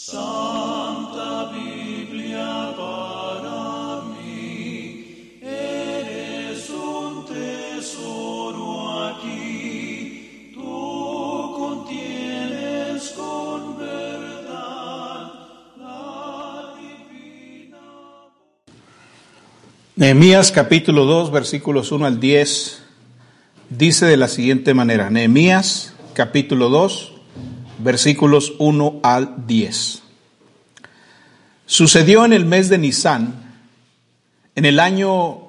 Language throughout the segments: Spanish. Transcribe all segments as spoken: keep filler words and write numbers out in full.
Santa Biblia para mí, eres un tesoro aquí, tú contienes con verdad la divina. Nehemías capítulo dos, versículos uno al diez, dice de la siguiente manera. Nehemías capítulo dos, versículos uno al diez. Sucedió en el mes de Nisán, en el año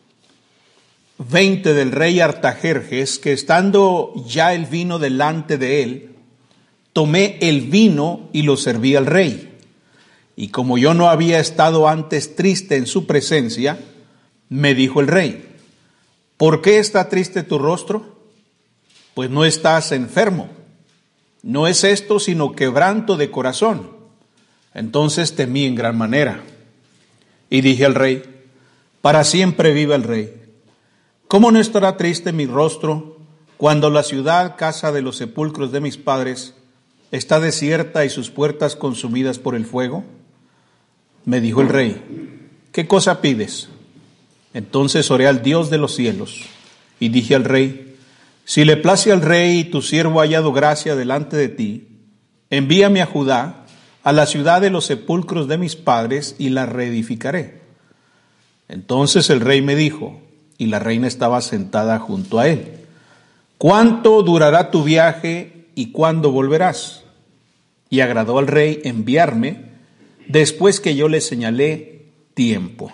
veinte del rey Artajerjes, que estando ya el vino delante de él, tomé el vino y lo serví al rey. Y como yo no había estado antes triste en su presencia, me dijo el rey: ¿por qué está triste tu rostro? Pues no estás enfermo. No es esto sino quebranto de corazón. Entonces temí en gran manera. Y dije al rey: para siempre viva el rey. ¿Cómo no estará triste mi rostro cuando la ciudad, casa de los sepulcros de mis padres, está desierta y sus puertas consumidas por el fuego? Me dijo el rey: ¿qué cosa pides? Entonces oré al Dios de los cielos y dije al rey: si le place al rey y tu siervo ha hallado gracia delante de ti, envíame a Judá, a la ciudad de los sepulcros de mis padres, y la reedificaré. Entonces el rey me dijo, y la reina estaba sentada junto a él: ¿cuánto durará tu viaje y cuándo volverás? Y agradó al rey enviarme después que yo le señalé tiempo.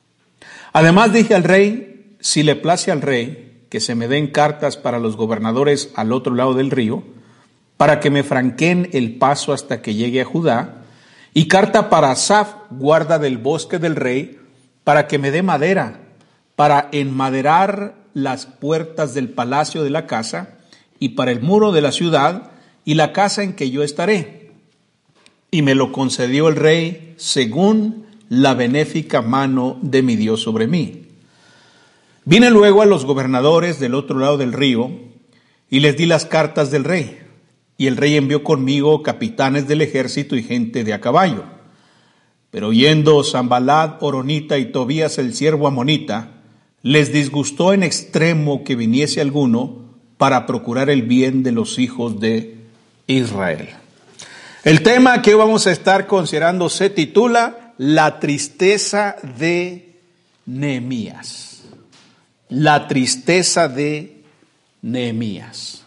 Además dije al rey: si le place al rey, que se me den cartas para los gobernadores al otro lado del río, para que me franqueen el paso hasta que llegue a Judá, y carta para Asaf, guarda del bosque del rey, para que me dé madera, para enmaderar las puertas del palacio de la casa, y para el muro de la ciudad, y la casa en que yo estaré. Y me lo concedió el rey, según la benéfica mano de mi Dios sobre mí. Vine luego a los gobernadores del otro lado del río y les di las cartas del rey. Y el rey envió conmigo capitanes del ejército y gente de a caballo. Pero oyendo Sanballat horonita y Tobías el siervo amonita, les disgustó en extremo que viniese alguno para procurar el bien de los hijos de Israel. El tema que hoy vamos a estar considerando se titula La tristeza de Nehemías. La tristeza de Nehemías.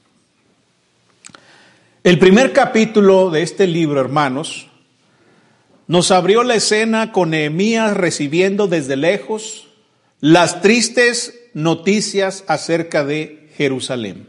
El primer capítulo de este libro, hermanos, nos abrió la escena con Nehemías recibiendo desde lejos las tristes noticias acerca de Jerusalén.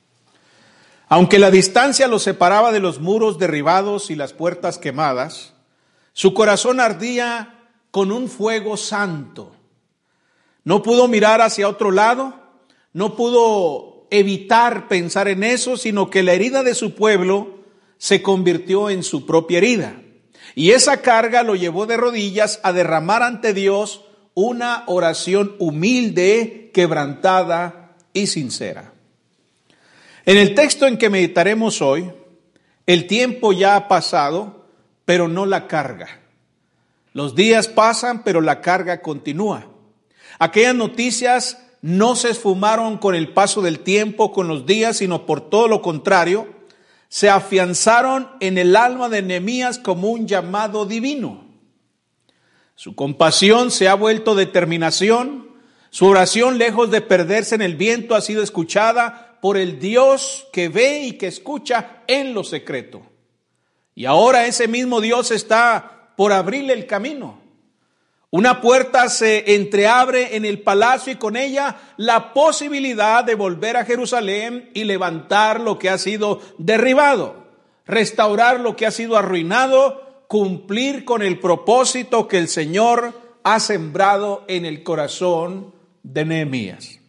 Aunque la distancia lo separaba de los muros derribados y las puertas quemadas, su corazón ardía con un fuego santo. No pudo mirar hacia otro lado, no pudo evitar pensar en eso, sino que la herida de su pueblo se convirtió en su propia herida. Y esa carga lo llevó de rodillas a derramar ante Dios una oración humilde, quebrantada y sincera. En el texto en que meditaremos hoy, el tiempo ya ha pasado, pero no la carga. Los días pasan, pero la carga continúa. Aquellas noticias no se esfumaron con el paso del tiempo, con los días, sino por todo lo contrario, se afianzaron en el alma de Nehemías como un llamado divino. Su compasión se ha vuelto determinación, su oración, lejos de perderse en el viento, ha sido escuchada por el Dios que ve y que escucha en lo secreto. Y ahora ese mismo Dios está por abrirle el camino. Una puerta se entreabre en el palacio y con ella la posibilidad de volver a Jerusalén y levantar lo que ha sido derribado, restaurar lo que ha sido arruinado, cumplir con el propósito que el Señor ha sembrado en el corazón de Nehemías.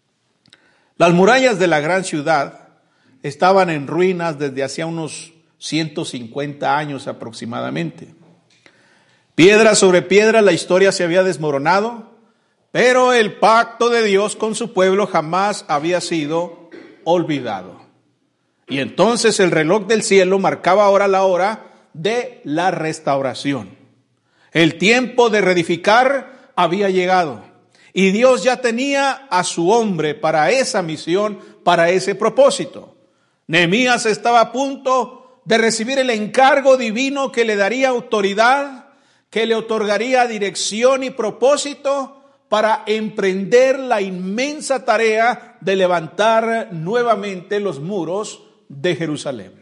Las murallas de la gran ciudad estaban en ruinas desde hacía unos ciento cincuenta años aproximadamente. Piedra sobre piedra la historia se había desmoronado, pero el pacto de Dios con su pueblo jamás había sido olvidado. Y entonces el reloj del cielo marcaba ahora la hora de la restauración. El tiempo de reedificar había llegado y Dios ya tenía a su hombre para esa misión, para ese propósito. Nehemías estaba a punto de recibir el encargo divino que le daría autoridad, que le otorgaría dirección y propósito para emprender la inmensa tarea de levantar nuevamente los muros de Jerusalén.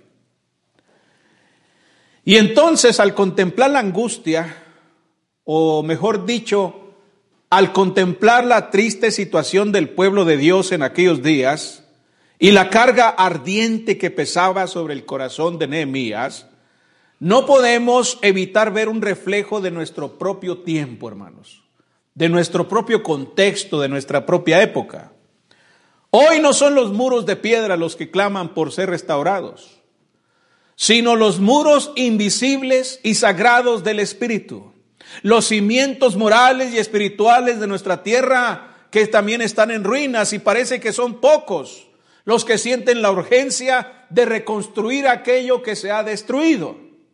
Y entonces, al contemplar la angustia, o mejor dicho, al contemplar la triste situación del pueblo de Dios en aquellos días y la carga ardiente que pesaba sobre el corazón de Nehemías, no podemos evitar ver un reflejo de nuestro propio tiempo, hermanos, de nuestro propio contexto, de nuestra propia época. Hoy no son los muros de piedra los que claman por ser restaurados, sino los muros invisibles y sagrados del Espíritu, los cimientos morales y espirituales de nuestra tierra que también están en ruinas, y parece que son pocos los que sienten la urgencia de reconstruir aquello que se ha destruido.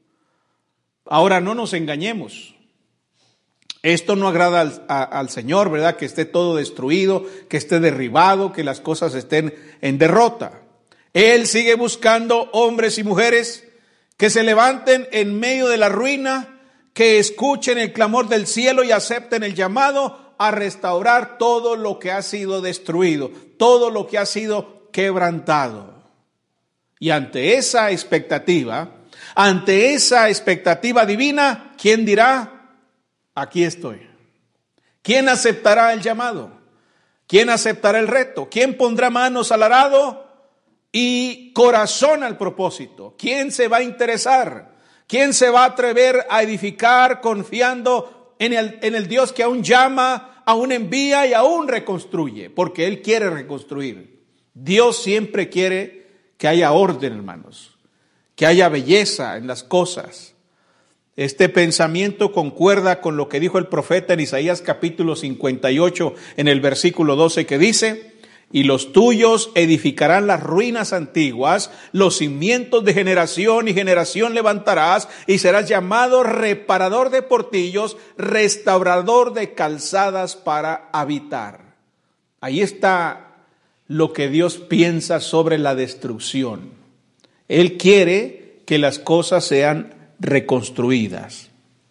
Ahora, no nos engañemos. Esto no agrada al, a, al Señor, ¿verdad? Que esté todo destruido, que esté derribado, que las cosas estén en derrota. Él sigue buscando hombres y mujeres que se levanten en medio de la ruina, que escuchen el clamor del cielo y acepten el llamado a restaurar todo lo que ha sido destruido, todo lo que ha sido quebrantado. Y ante esa expectativa, ante esa expectativa divina, ¿quién dirá? Aquí estoy. ¿Quién aceptará el llamado? ¿Quién aceptará el reto? ¿Quién pondrá manos al arado y corazón al propósito? ¿Quién se va a interesar? ¿Quién se va a atrever a edificar confiando en el, en el Dios que aún llama, aún envía y aún reconstruye? Porque Él quiere reconstruir. Dios siempre quiere que haya orden, hermanos, que haya belleza en las cosas. Este pensamiento concuerda con lo que dijo el profeta en Isaías capítulo cincuenta y ocho en el versículo doce, que dice: y los tuyos edificarán las ruinas antiguas, los cimientos de generación y generación levantarás, y serás llamado reparador de portillos, restaurador de calzadas para habitar. Ahí está lo que Dios piensa sobre la destrucción. Él quiere que las cosas sean reconstruidas.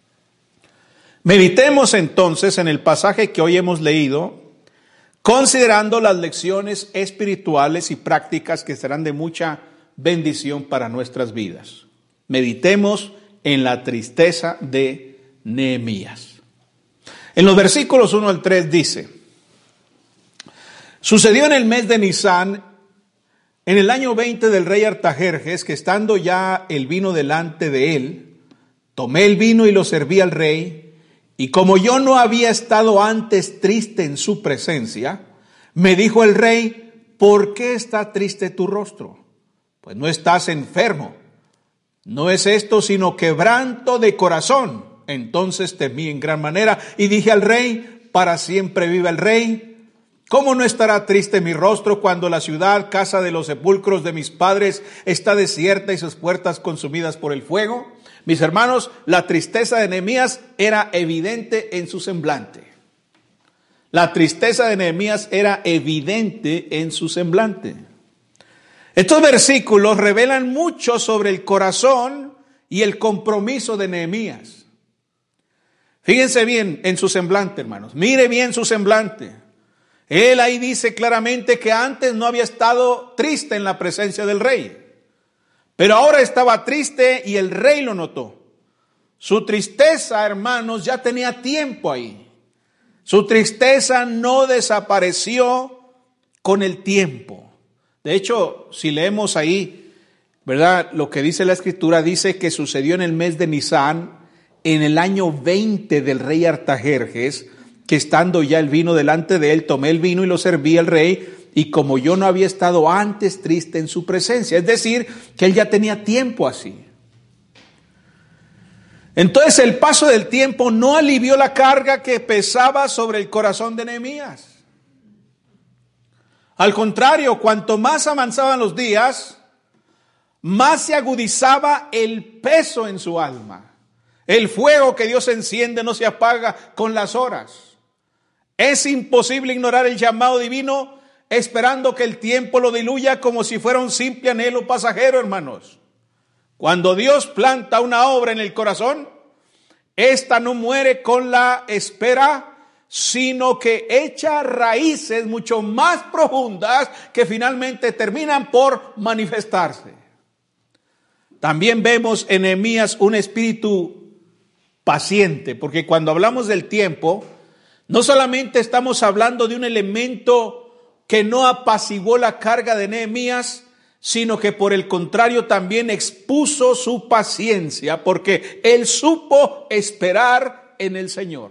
Meditemos entonces en el pasaje que hoy hemos leído, considerando las lecciones espirituales y prácticas que serán de mucha bendición para nuestras vidas. Meditemos en la tristeza de Nehemías. En los versículos uno al tres dice: sucedió en el mes de Nisán, en el año veinte del rey Artajerjes, que estando ya el vino delante de él, tomé el vino y lo serví al rey, y como yo no había estado antes triste en su presencia, me dijo el rey: ¿por qué está triste tu rostro? Pues no estás enfermo. No es esto sino quebranto de corazón. Entonces temí en gran manera y dije al rey: para siempre viva el rey. ¿Cómo no estará triste mi rostro cuando la ciudad, casa de los sepulcros de mis padres, está desierta y sus puertas consumidas por el fuego? Mis hermanos, la tristeza de Nehemías era evidente en su semblante. La tristeza de Nehemías era evidente en su semblante. Estos versículos revelan mucho sobre el corazón y el compromiso de Nehemías. Fíjense bien en su semblante, hermanos. Mire bien su semblante. Él ahí dice claramente que antes no había estado triste en la presencia del rey, pero ahora estaba triste y el rey lo notó. Su tristeza, hermanos, ya tenía tiempo ahí. Su tristeza no desapareció con el tiempo. De hecho, si leemos ahí, ¿verdad? Lo que dice la Escritura dice que sucedió en el mes de Nisán, en el año veinte del rey Artajerjes, que estando ya el vino delante de él, tomé el vino y lo serví al rey, y como yo no había estado antes triste en su presencia. Es decir, que él ya tenía tiempo así. Entonces el paso del tiempo no alivió la carga que pesaba sobre el corazón de Nehemías. Al contrario, cuanto más avanzaban los días, más se agudizaba el peso en su alma. El fuego que Dios enciende no se apaga con las horas. Es imposible ignorar el llamado divino esperando que el tiempo lo diluya como si fuera un simple anhelo pasajero, hermanos. Cuando Dios planta una obra en el corazón, esta no muere con la espera, sino que echa raíces mucho más profundas que finalmente terminan por manifestarse. También vemos en Nehemías un espíritu paciente, porque cuando hablamos del tiempo, no solamente estamos hablando de un elemento que no apaciguó la carga de Nehemías, sino que por el contrario también expuso su paciencia, porque él supo esperar en el Señor.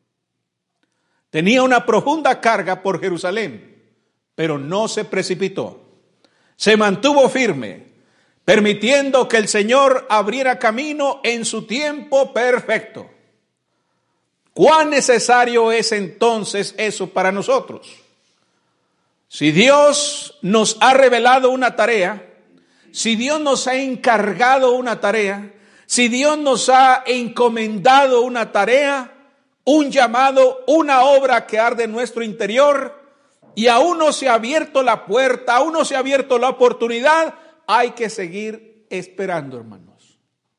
Tenía una profunda carga por Jerusalén, pero no se precipitó. Se mantuvo firme, permitiendo que el Señor abriera camino en su tiempo perfecto. ¿Cuán necesario es entonces eso para nosotros? Si Dios nos ha revelado una tarea, si Dios nos ha encargado una tarea, si Dios nos ha encomendado una tarea, un llamado, una obra que arde en nuestro interior, y aún no se ha abierto la puerta, aún no se ha abierto la oportunidad, hay que seguir esperando, hermanos.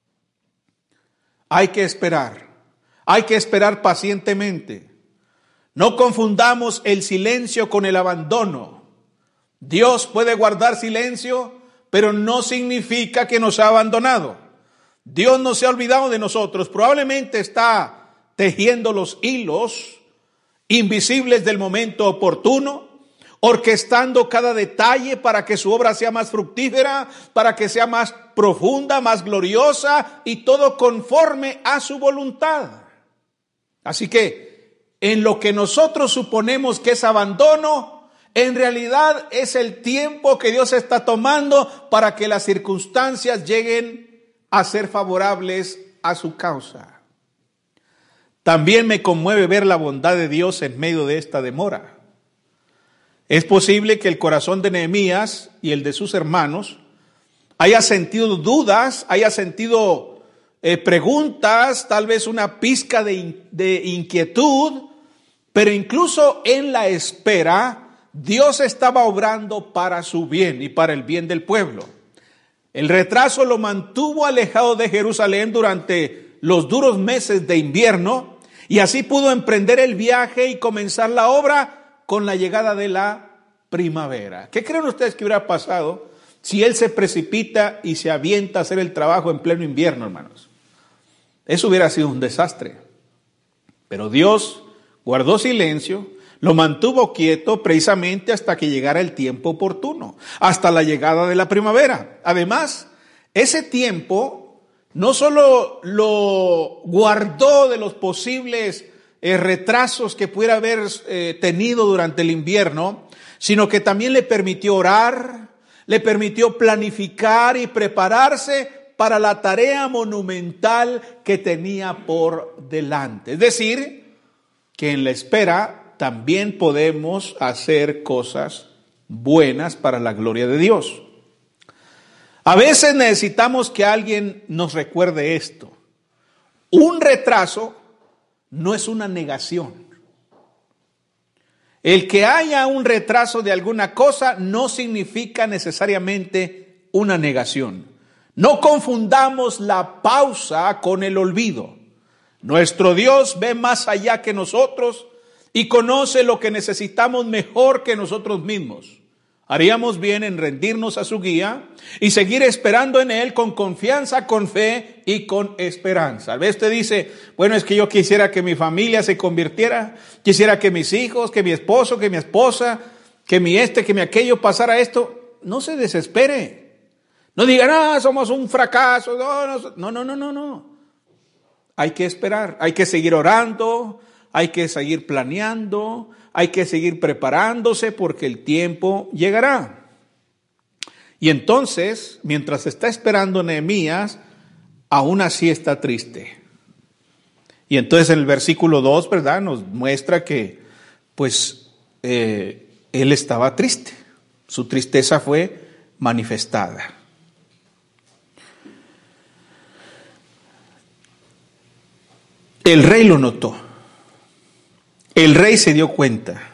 Hay que esperar. Hay que esperar pacientemente. No confundamos el silencio con el abandono. Dios puede guardar silencio, pero no significa que nos ha abandonado. Dios no se ha olvidado de nosotros. Probablemente está tejiendo los hilos invisibles del momento oportuno, orquestando cada detalle para que su obra sea más fructífera, para que sea más profunda, más gloriosa y todo conforme a su voluntad. Así que en lo que nosotros suponemos que es abandono, en realidad es el tiempo que Dios está tomando para que las circunstancias lleguen a ser favorables a su causa. También me conmueve ver la bondad de Dios en medio de esta demora. Es posible que el corazón de Nehemías y el de sus hermanos haya sentido dudas, haya sentido eh, preguntas, tal vez una pizca de, in, de inquietud, pero incluso en la espera, Dios estaba obrando para su bien y para el bien del pueblo. El retraso lo mantuvo alejado de Jerusalén durante los duros meses de invierno, y así pudo emprender el viaje y comenzar la obra con la llegada de la primavera. ¿Qué creen ustedes que hubiera pasado si él se precipita y se avienta a hacer el trabajo en pleno invierno, hermanos? Eso hubiera sido un desastre. Pero Dios guardó silencio, lo mantuvo quieto precisamente hasta que llegara el tiempo oportuno, hasta la llegada de la primavera. Además, ese tiempo no solo lo guardó de los posibles eh, retrasos que pudiera haber eh, tenido durante el invierno, sino que también le permitió orar, le permitió planificar y prepararse para la tarea monumental que tenía por delante. Es decir, que en la espera también podemos hacer cosas buenas para la gloria de Dios. A veces necesitamos que alguien nos recuerde esto. Un retraso no es una negación. El que haya un retraso de alguna cosa no significa necesariamente una negación. No confundamos la pausa con el olvido. Nuestro Dios ve más allá que nosotros y conoce lo que necesitamos mejor que nosotros mismos. Haríamos bien en rendirnos a su guía y seguir esperando en Él con confianza, con fe y con esperanza. A veces te dice, bueno, es que yo quisiera que mi familia se convirtiera, quisiera que mis hijos, que mi esposo, que mi esposa, que mi este, que mi aquello pasara esto. No se desespere. No digan, ah, somos un fracaso. No, no, no, no, no, no. Hay que esperar, hay que seguir orando, hay que seguir planeando, hay que seguir preparándose porque el tiempo llegará. Y entonces, mientras está esperando Nehemías, aún así está triste. Y entonces en el versículo dos, ¿verdad? Nos muestra que, pues, eh, él estaba triste. Su tristeza fue manifestada. El rey lo notó. El rey se dio cuenta.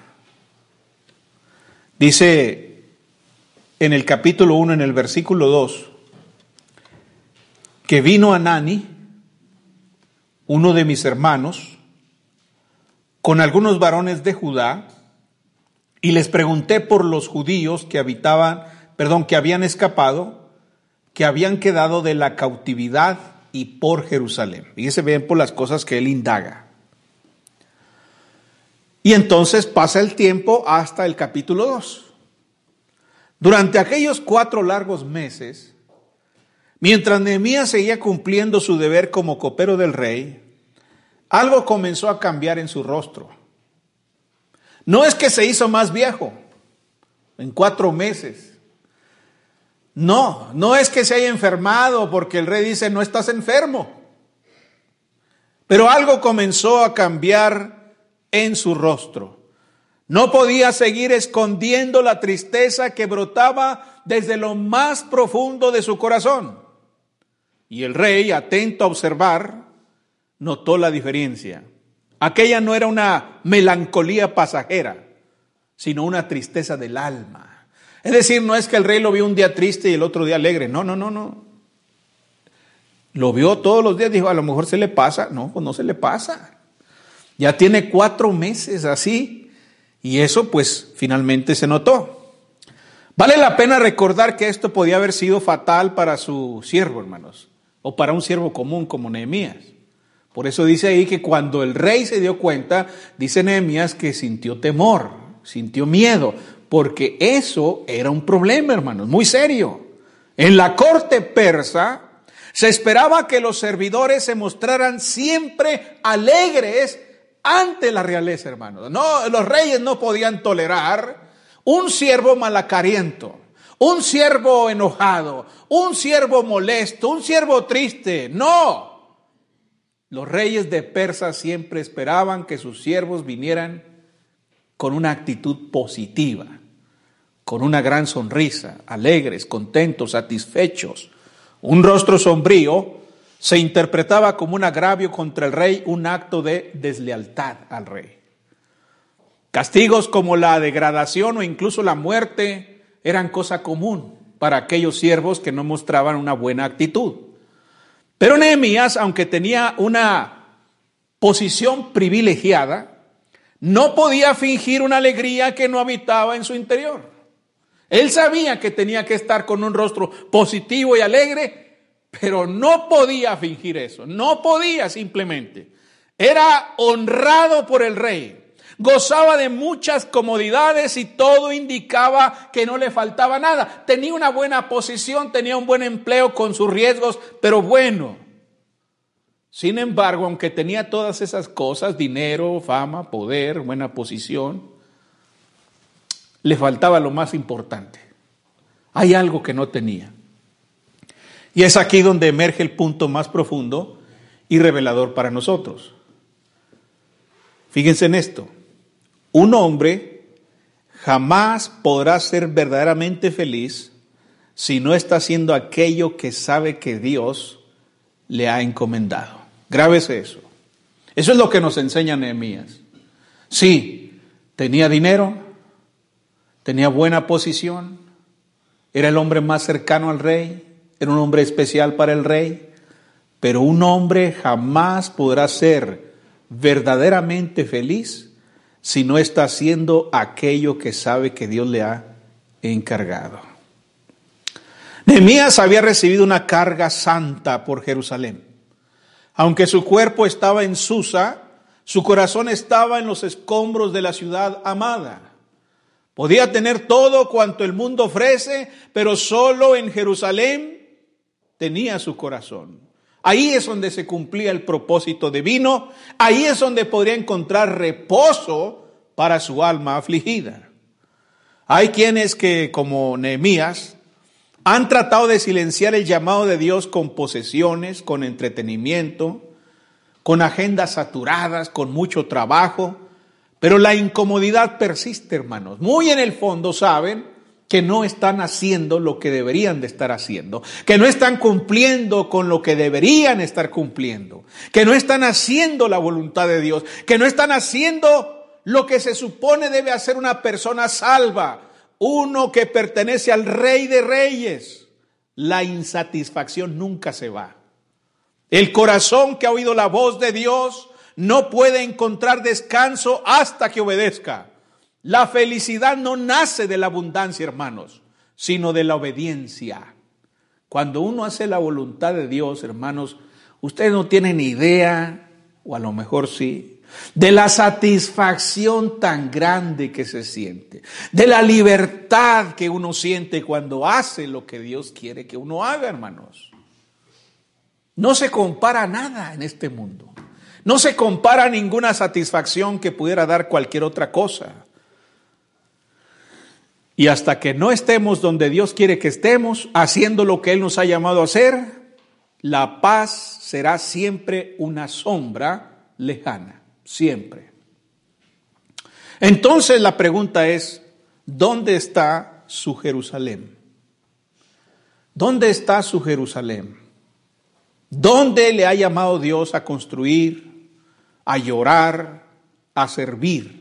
Dice en el capítulo uno, en el versículo dos, que vino Hanani, uno de mis hermanos, con algunos varones de Judá, y les pregunté por los judíos que habitaban, perdón, que habían escapado, que habían quedado de la cautividad y por Jerusalén. Fíjese bien por las cosas que él indaga. Y entonces pasa el tiempo hasta el capítulo dos. Durante aquellos cuatro largos meses, mientras Nehemías seguía cumpliendo su deber como copero del rey, algo comenzó a cambiar en su rostro. No es que se hizo más viejo en cuatro meses. No, no es que se haya enfermado, porque el rey dice, no estás enfermo. Pero algo comenzó a cambiar en su rostro. No podía seguir escondiendo la tristeza que brotaba desde lo más profundo de su corazón. Y el rey, atento a observar, notó la diferencia. Aquella no era una melancolía pasajera, sino una tristeza del alma. Es decir, no es que el rey lo vio un día triste y el otro día alegre. No, no, no, no. Lo vio todos los días, dijo, a lo mejor se le pasa. No, pues no se le pasa. Ya tiene cuatro meses así. Y eso pues finalmente se notó. Vale la pena recordar que esto podía haber sido fatal para su siervo, hermanos, o para un siervo común como Nehemías. Por eso dice ahí que cuando el rey se dio cuenta, dice Nehemías que sintió temor, sintió miedo, porque eso era un problema, hermanos, muy serio. En la corte persa se esperaba que los servidores se mostraran siempre alegres ante la realeza, hermanos. No, los reyes no podían tolerar un siervo malacariento, un siervo enojado, un siervo molesto, un siervo triste. No. Los reyes de Persia siempre esperaban que sus siervos vinieran con una actitud positiva, con una gran sonrisa, alegres, contentos, satisfechos. Un rostro sombrío se interpretaba como un agravio contra el rey, un acto de deslealtad al rey. Castigos como la degradación o incluso la muerte eran cosa común para aquellos siervos que no mostraban una buena actitud. Pero Nehemías, aunque tenía una posición privilegiada, no podía fingir una alegría que no habitaba en su interior. Él sabía que tenía que estar con un rostro positivo y alegre, pero no podía fingir eso, no podía simplemente. Era honrado por el rey, gozaba de muchas comodidades y todo indicaba que no le faltaba nada. Tenía una buena posición, tenía un buen empleo con sus riesgos, pero bueno. Sin embargo, aunque tenía todas esas cosas, dinero, fama, poder, buena posición, le faltaba lo más importante. Hay algo que no tenía. Y es aquí donde emerge el punto más profundo y revelador para nosotros. Fíjense en esto. Un hombre jamás podrá ser verdaderamente feliz si no está haciendo aquello que sabe que Dios le ha encomendado. Grábese eso. Eso es lo que nos enseña Nehemías. Sí, tenía dinero, tenía buena posición, era el hombre más cercano al rey, era un hombre especial para el rey, pero un hombre jamás podrá ser verdaderamente feliz si no está haciendo aquello que sabe que Dios le ha encargado. Nehemías había recibido una carga santa por Jerusalén. Aunque su cuerpo estaba en Susa, su corazón estaba en los escombros de la ciudad amada. Podía tener todo cuanto el mundo ofrece, pero solo en Jerusalén tenía su corazón. Ahí es donde se cumplía el propósito divino, ahí es donde podría encontrar reposo para su alma afligida. Hay quienes que, como Nehemías, han tratado de silenciar el llamado de Dios con posesiones, con entretenimiento, con agendas saturadas, con mucho trabajo, pero la incomodidad persiste, hermanos. Muy en el fondo saben que no están haciendo lo que deberían de estar haciendo, que no están cumpliendo con lo que deberían estar cumpliendo, que no están haciendo la voluntad de Dios, que no están haciendo lo que se supone debe hacer una persona salva, uno que pertenece al Rey de Reyes. La insatisfacción nunca se va. El corazón que ha oído la voz de Dios no puede encontrar descanso hasta que obedezca. La felicidad no nace de la abundancia, hermanos, sino de la obediencia. Cuando uno hace la voluntad de Dios, hermanos, ustedes no tienen ni idea, o a lo mejor sí, de la satisfacción tan grande que se siente, de la libertad que uno siente cuando hace lo que Dios quiere que uno haga, hermanos. No se compara a nada en este mundo. No se compara a ninguna satisfacción que pudiera dar cualquier otra cosa. Y hasta que no estemos donde Dios quiere que estemos, haciendo lo que Él nos ha llamado a hacer, la paz será siempre una sombra lejana, siempre. Entonces la pregunta es, ¿dónde está su Jerusalén? ¿Dónde está su Jerusalén? ¿Dónde le ha llamado Dios a construir, a llorar, a servir?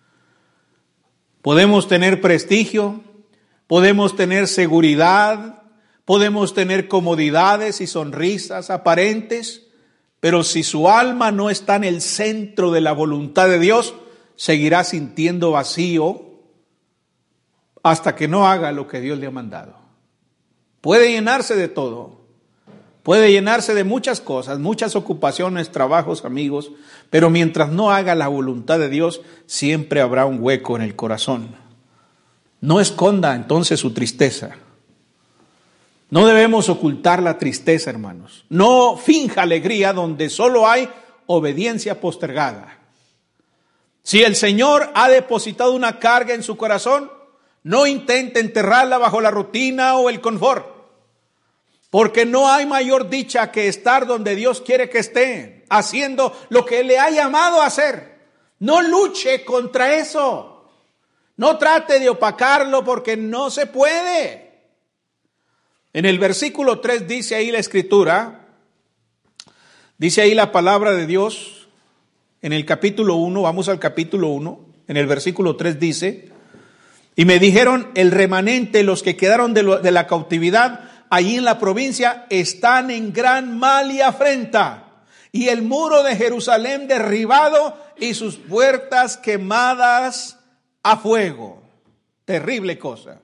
Podemos tener prestigio, podemos tener seguridad, podemos tener comodidades y sonrisas aparentes, pero si su alma no está en el centro de la voluntad de Dios, seguirá sintiendo vacío hasta que no haga lo que Dios le ha mandado. Puede llenarse de todo, puede llenarse de muchas cosas, muchas ocupaciones, trabajos, amigos, pero mientras no haga la voluntad de Dios, siempre habrá un hueco en el corazón. No esconda entonces su tristeza. No debemos ocultar la tristeza, hermanos. No finja alegría donde solo hay obediencia postergada. Si el Señor ha depositado una carga en su corazón, no intente enterrarla bajo la rutina o el confort. Porque no hay mayor dicha que estar donde Dios quiere que esté, haciendo lo que le ha llamado a hacer. No luche contra eso. No trate de opacarlo porque no se puede. En el versículo tres dice ahí la Escritura, dice ahí la palabra de Dios, en el capítulo uno, vamos al capítulo uno, en el versículo tres dice, y me dijeron el remanente, los que quedaron de, lo, de la cautividad, allí en la provincia están en gran mal y afrenta, y el muro de Jerusalén derribado y sus puertas quemadas a fuego. Terrible cosa.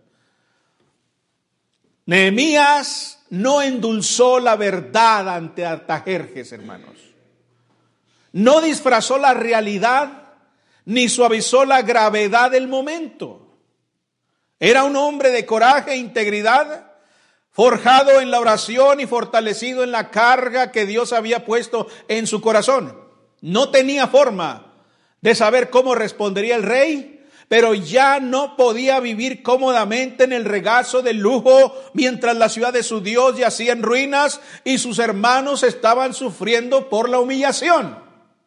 Nehemías no endulzó la verdad ante Artajerjes, hermanos. No disfrazó la realidad ni suavizó la gravedad del momento. Era un hombre de coraje e integridad, forjado en la oración y fortalecido en la carga que Dios había puesto en su corazón. No tenía forma de saber cómo respondería el rey, pero ya no podía vivir cómodamente en el regazo del lujo mientras la ciudad de su Dios yacía en ruinas y sus hermanos estaban sufriendo por la humillación.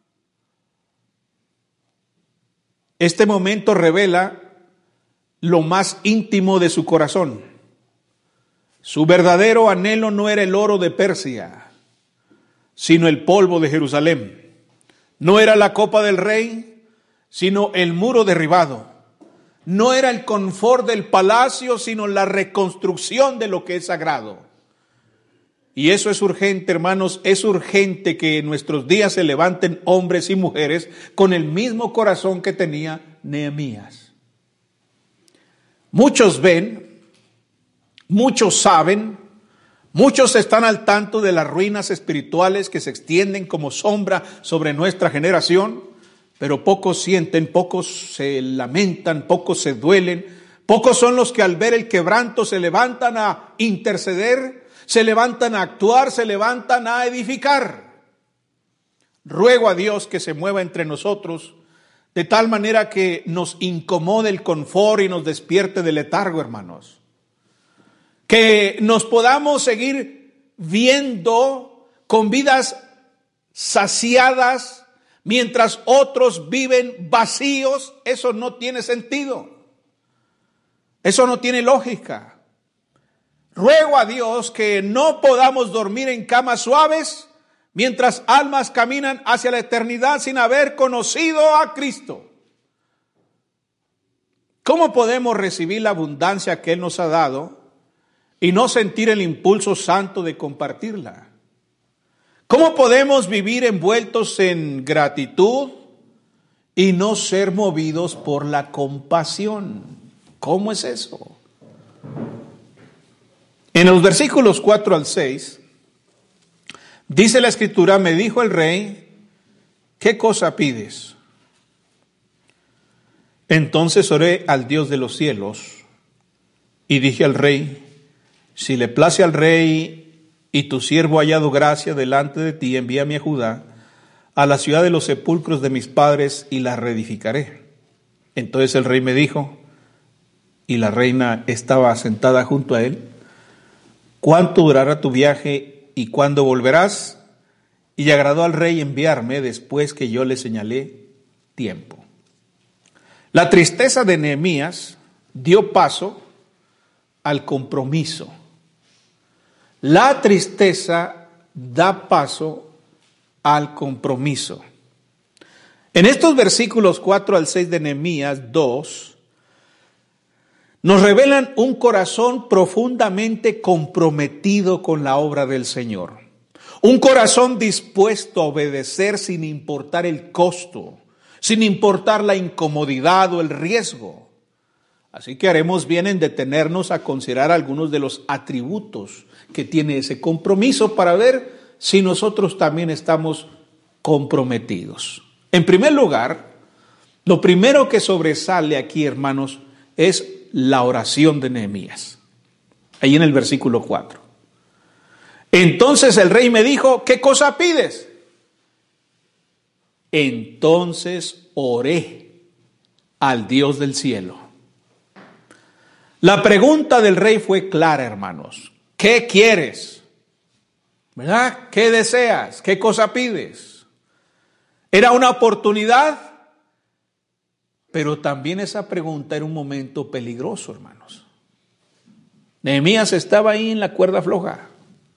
Este momento revela lo más íntimo de su corazón. Su verdadero anhelo no era el oro de Persia, sino el polvo de Jerusalén. No era la copa del rey, sino el muro derribado. No era el confort del palacio, sino la reconstrucción de lo que es sagrado. Y eso es urgente, hermanos, es urgente que en nuestros días se levanten hombres y mujeres con el mismo corazón que tenía Nehemías. Muchos ven, muchos saben, muchos están al tanto de las ruinas espirituales que se extienden como sombra sobre nuestra generación, pero pocos sienten, pocos se lamentan, pocos se duelen, pocos son los que al ver el quebranto se levantan a interceder, se levantan a actuar, se levantan a edificar. Ruego a Dios que se mueva entre nosotros de tal manera que nos incomode el confort y nos despierte del letargo, hermanos. Que nos podamos seguir viendo con vidas saciadas mientras otros viven vacíos. Eso no tiene sentido. Eso no tiene lógica. Ruego a Dios que no podamos dormir en camas suaves mientras almas caminan hacia la eternidad sin haber conocido a Cristo. ¿Cómo podemos recibir la abundancia que Él nos ha dado y no sentir el impulso santo de compartirla? ¿Cómo podemos vivir envueltos en gratitud y no ser movidos por la compasión? ¿Cómo es eso? En los versículos cuatro al seis, dice la Escritura, me dijo el rey, ¿qué cosa pides? Entonces oré al Dios de los cielos y dije al rey, si le place al rey y tu siervo ha hallado gracia delante de ti, envíame a Judá, a la ciudad de los sepulcros de mis padres, y la reedificaré. Entonces el rey me dijo, y la reina estaba sentada junto a él, ¿cuánto durará tu viaje y cuándo volverás? Y agradó al rey enviarme después que yo le señalé tiempo. La tristeza de Nehemías dio paso al compromiso. La tristeza da paso al compromiso. En estos versículos cuatro al seis de Nehemías dos, nos revelan un corazón profundamente comprometido con la obra del Señor. Un corazón dispuesto a obedecer sin importar el costo, sin importar la incomodidad o el riesgo. Así que haremos bien en detenernos a considerar algunos de los atributos que tiene ese compromiso para ver si nosotros también estamos comprometidos. En primer lugar, lo primero que sobresale aquí, hermanos, es la oración de Nehemías. Ahí en el versículo cuatro. Entonces el rey me dijo, ¿qué cosa pides? Entonces oré al Dios del cielo. La pregunta del rey fue clara, hermanos. ¿Qué quieres? ¿Verdad? ¿Qué deseas? ¿Qué cosa pides? Era una oportunidad, pero también esa pregunta era un momento peligroso, hermanos. Nehemías estaba ahí en la cuerda floja.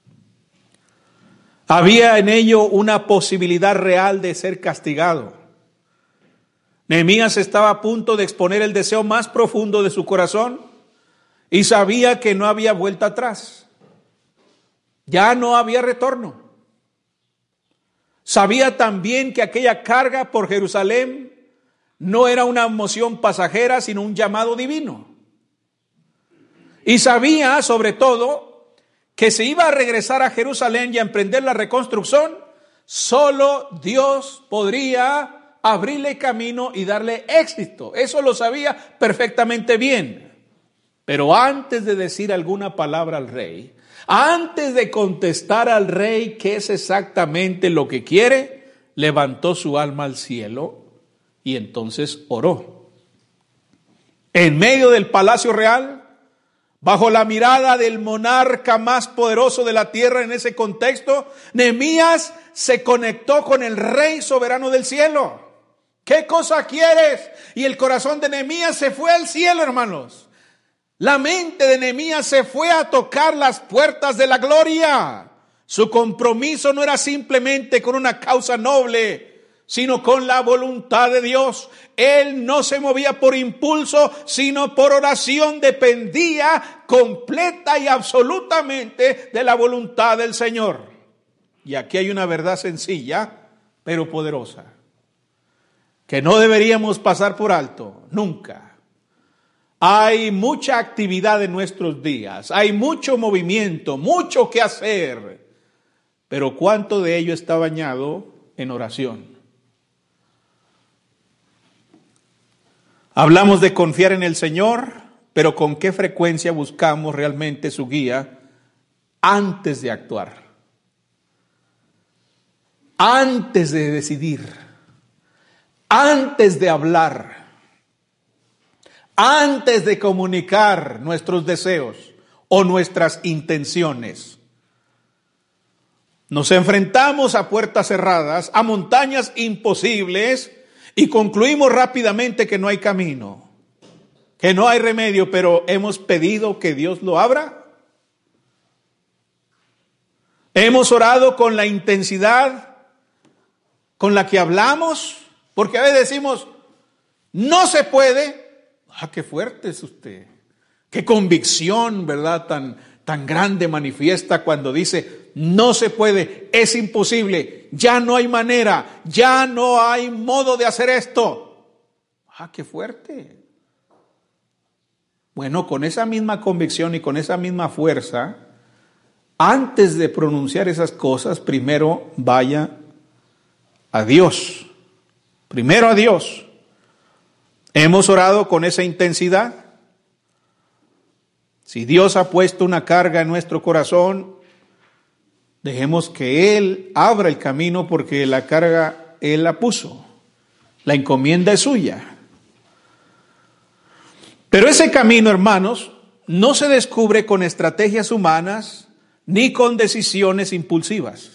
Había en ello una posibilidad real de ser castigado. Nehemías estaba a punto de exponer el deseo más profundo de su corazón y sabía que no había vuelta atrás. Ya no había retorno. Sabía también que aquella carga por Jerusalén no era una emoción pasajera, sino un llamado divino. Y sabía, sobre todo, que si iba a regresar a Jerusalén y a emprender la reconstrucción, solo Dios podría abrirle camino y darle éxito. Eso lo sabía perfectamente bien. Pero antes de decir alguna palabra al rey, antes de contestar al rey qué es exactamente lo que quiere, levantó su alma al cielo y entonces oró. En medio del palacio real, bajo la mirada del monarca más poderoso de la tierra en ese contexto, Nehemías se conectó con el Rey soberano del cielo. ¿Qué cosa quieres? Y el corazón de Nehemías se fue al cielo, hermanos. La mente de Nehemías se fue a tocar las puertas de la gloria. Su compromiso no era simplemente con una causa noble, sino con la voluntad de Dios. Él no se movía por impulso, sino por oración. Dependía completa y absolutamente de la voluntad del Señor. Y aquí hay una verdad sencilla, pero poderosa, que no deberíamos pasar por alto, nunca. Hay mucha actividad en nuestros días, hay mucho movimiento, mucho que hacer, pero ¿cuánto de ello está bañado en oración? Hablamos de confiar en el Señor, pero ¿con qué frecuencia buscamos realmente su guía antes de actuar? Antes de decidir, antes de hablar, antes de comunicar nuestros deseos o nuestras intenciones. Nos enfrentamos a puertas cerradas, a montañas imposibles y concluimos rápidamente que no hay camino. que no hay remedio, pero hemos pedido que Dios lo abra. Hemos orado con la intensidad con la que hablamos, porque a veces decimos, no se puede. Ah, qué fuerte es usted. Qué convicción, ¿verdad? Tan, tan grande manifiesta cuando dice, no se puede, es imposible, ya no hay manera, ya no hay modo de hacer esto. Ah, qué fuerte. Bueno, con esa misma convicción y con esa misma fuerza, antes de pronunciar esas cosas, primero vaya a Dios. Primero a Dios. Hemos orado con esa intensidad. Si Dios ha puesto una carga en nuestro corazón, dejemos que Él abra el camino, porque la carga Él la puso. La encomienda es suya. Pero ese camino, hermanos, no se descubre con estrategias humanas ni con decisiones impulsivas.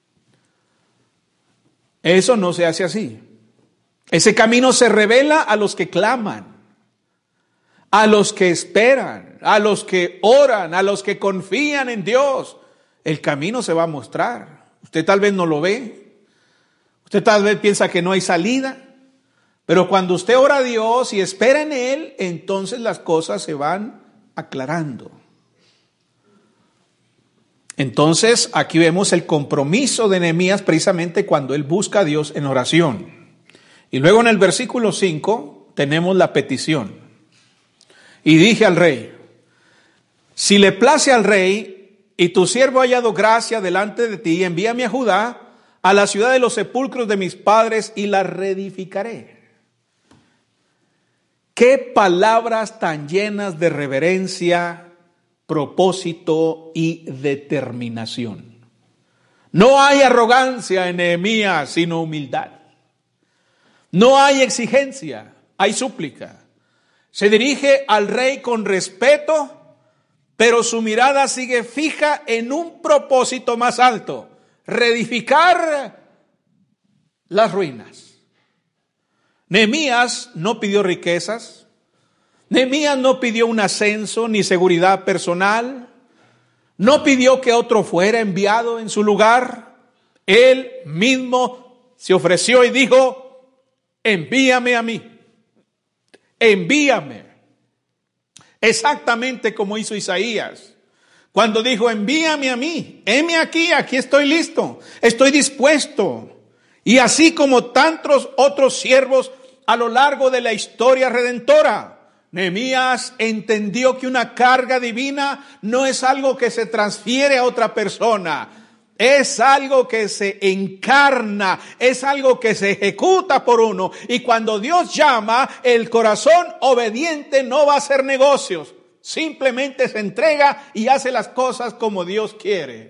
Eso no se hace así. Ese camino se revela a los que claman, a los que esperan, a los que oran, a los que confían en Dios. El camino se va a mostrar. Usted tal vez no lo ve. Usted tal vez piensa que no hay salida. Pero cuando usted ora a Dios y espera en Él, entonces las cosas se van aclarando. Entonces, aquí vemos el compromiso de Nehemías precisamente cuando él busca a Dios en oración. Y luego en el versículo cinco tenemos la petición. Y dije al rey, si le place al rey y tu siervo ha hallado gracia delante de ti, envíame a Judá, a la ciudad de los sepulcros de mis padres, y la reedificaré. Qué palabras tan llenas de reverencia, propósito y determinación. No hay arrogancia en Nehemías, sino humildad. No hay exigencia, hay súplica. Se dirige al rey con respeto, pero su mirada sigue fija en un propósito más alto: reedificar las ruinas. Nehemías no pidió riquezas. Nehemías no pidió un ascenso ni seguridad personal. No pidió que otro fuera enviado en su lugar. Él mismo se ofreció y dijo: envíame a mí. Envíame. Exactamente como hizo Isaías, cuando dijo: envíame a mí. Heme aquí, aquí estoy listo. Estoy dispuesto. Y así como tantos otros siervos a lo largo de la historia redentora, Nehemías entendió que una carga divina no es algo que se transfiere a otra persona, es algo que se encarna, es algo que se ejecuta por uno. Y cuando Dios llama, el corazón obediente no va a hacer negocios, simplemente se entrega y hace las cosas como Dios quiere.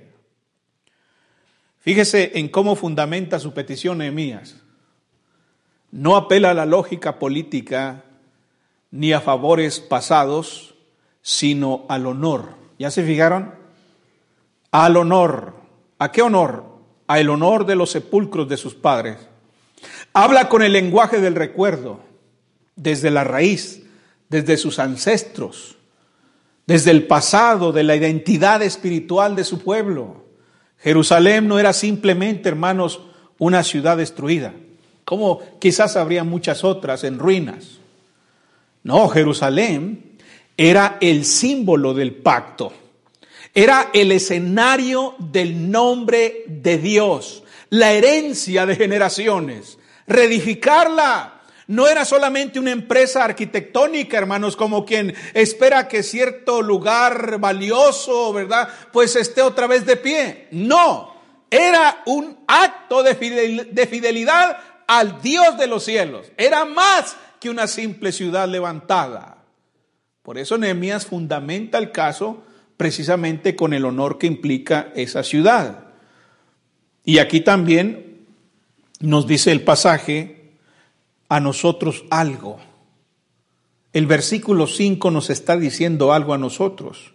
Fíjese en cómo fundamenta su petición Nehemías. No apela a la lógica política ni a favores pasados, sino al honor. ¿Ya se fijaron? Al honor. ¿A qué honor? Al honor de los sepulcros de sus padres. Habla con el lenguaje del recuerdo, desde la raíz, desde sus ancestros, desde el pasado, de la identidad espiritual de su pueblo. Jerusalén no era simplemente, hermanos, una ciudad destruida, como quizás habría muchas otras en ruinas. No, Jerusalén era el símbolo del pacto. Era el escenario del nombre de Dios, la herencia de generaciones. Reedificarla no era solamente una empresa arquitectónica, hermanos, como quien espera que cierto lugar valioso, ¿verdad?, pues esté otra vez de pie. No, era un acto de fidelidad al Dios de los cielos. Era más que una simple ciudad levantada. Por eso Nehemías fundamenta el caso precisamente con el honor que implica esa ciudad. Y aquí también nos dice el pasaje: a nosotros algo. El versículo cinco nos está diciendo algo a nosotros.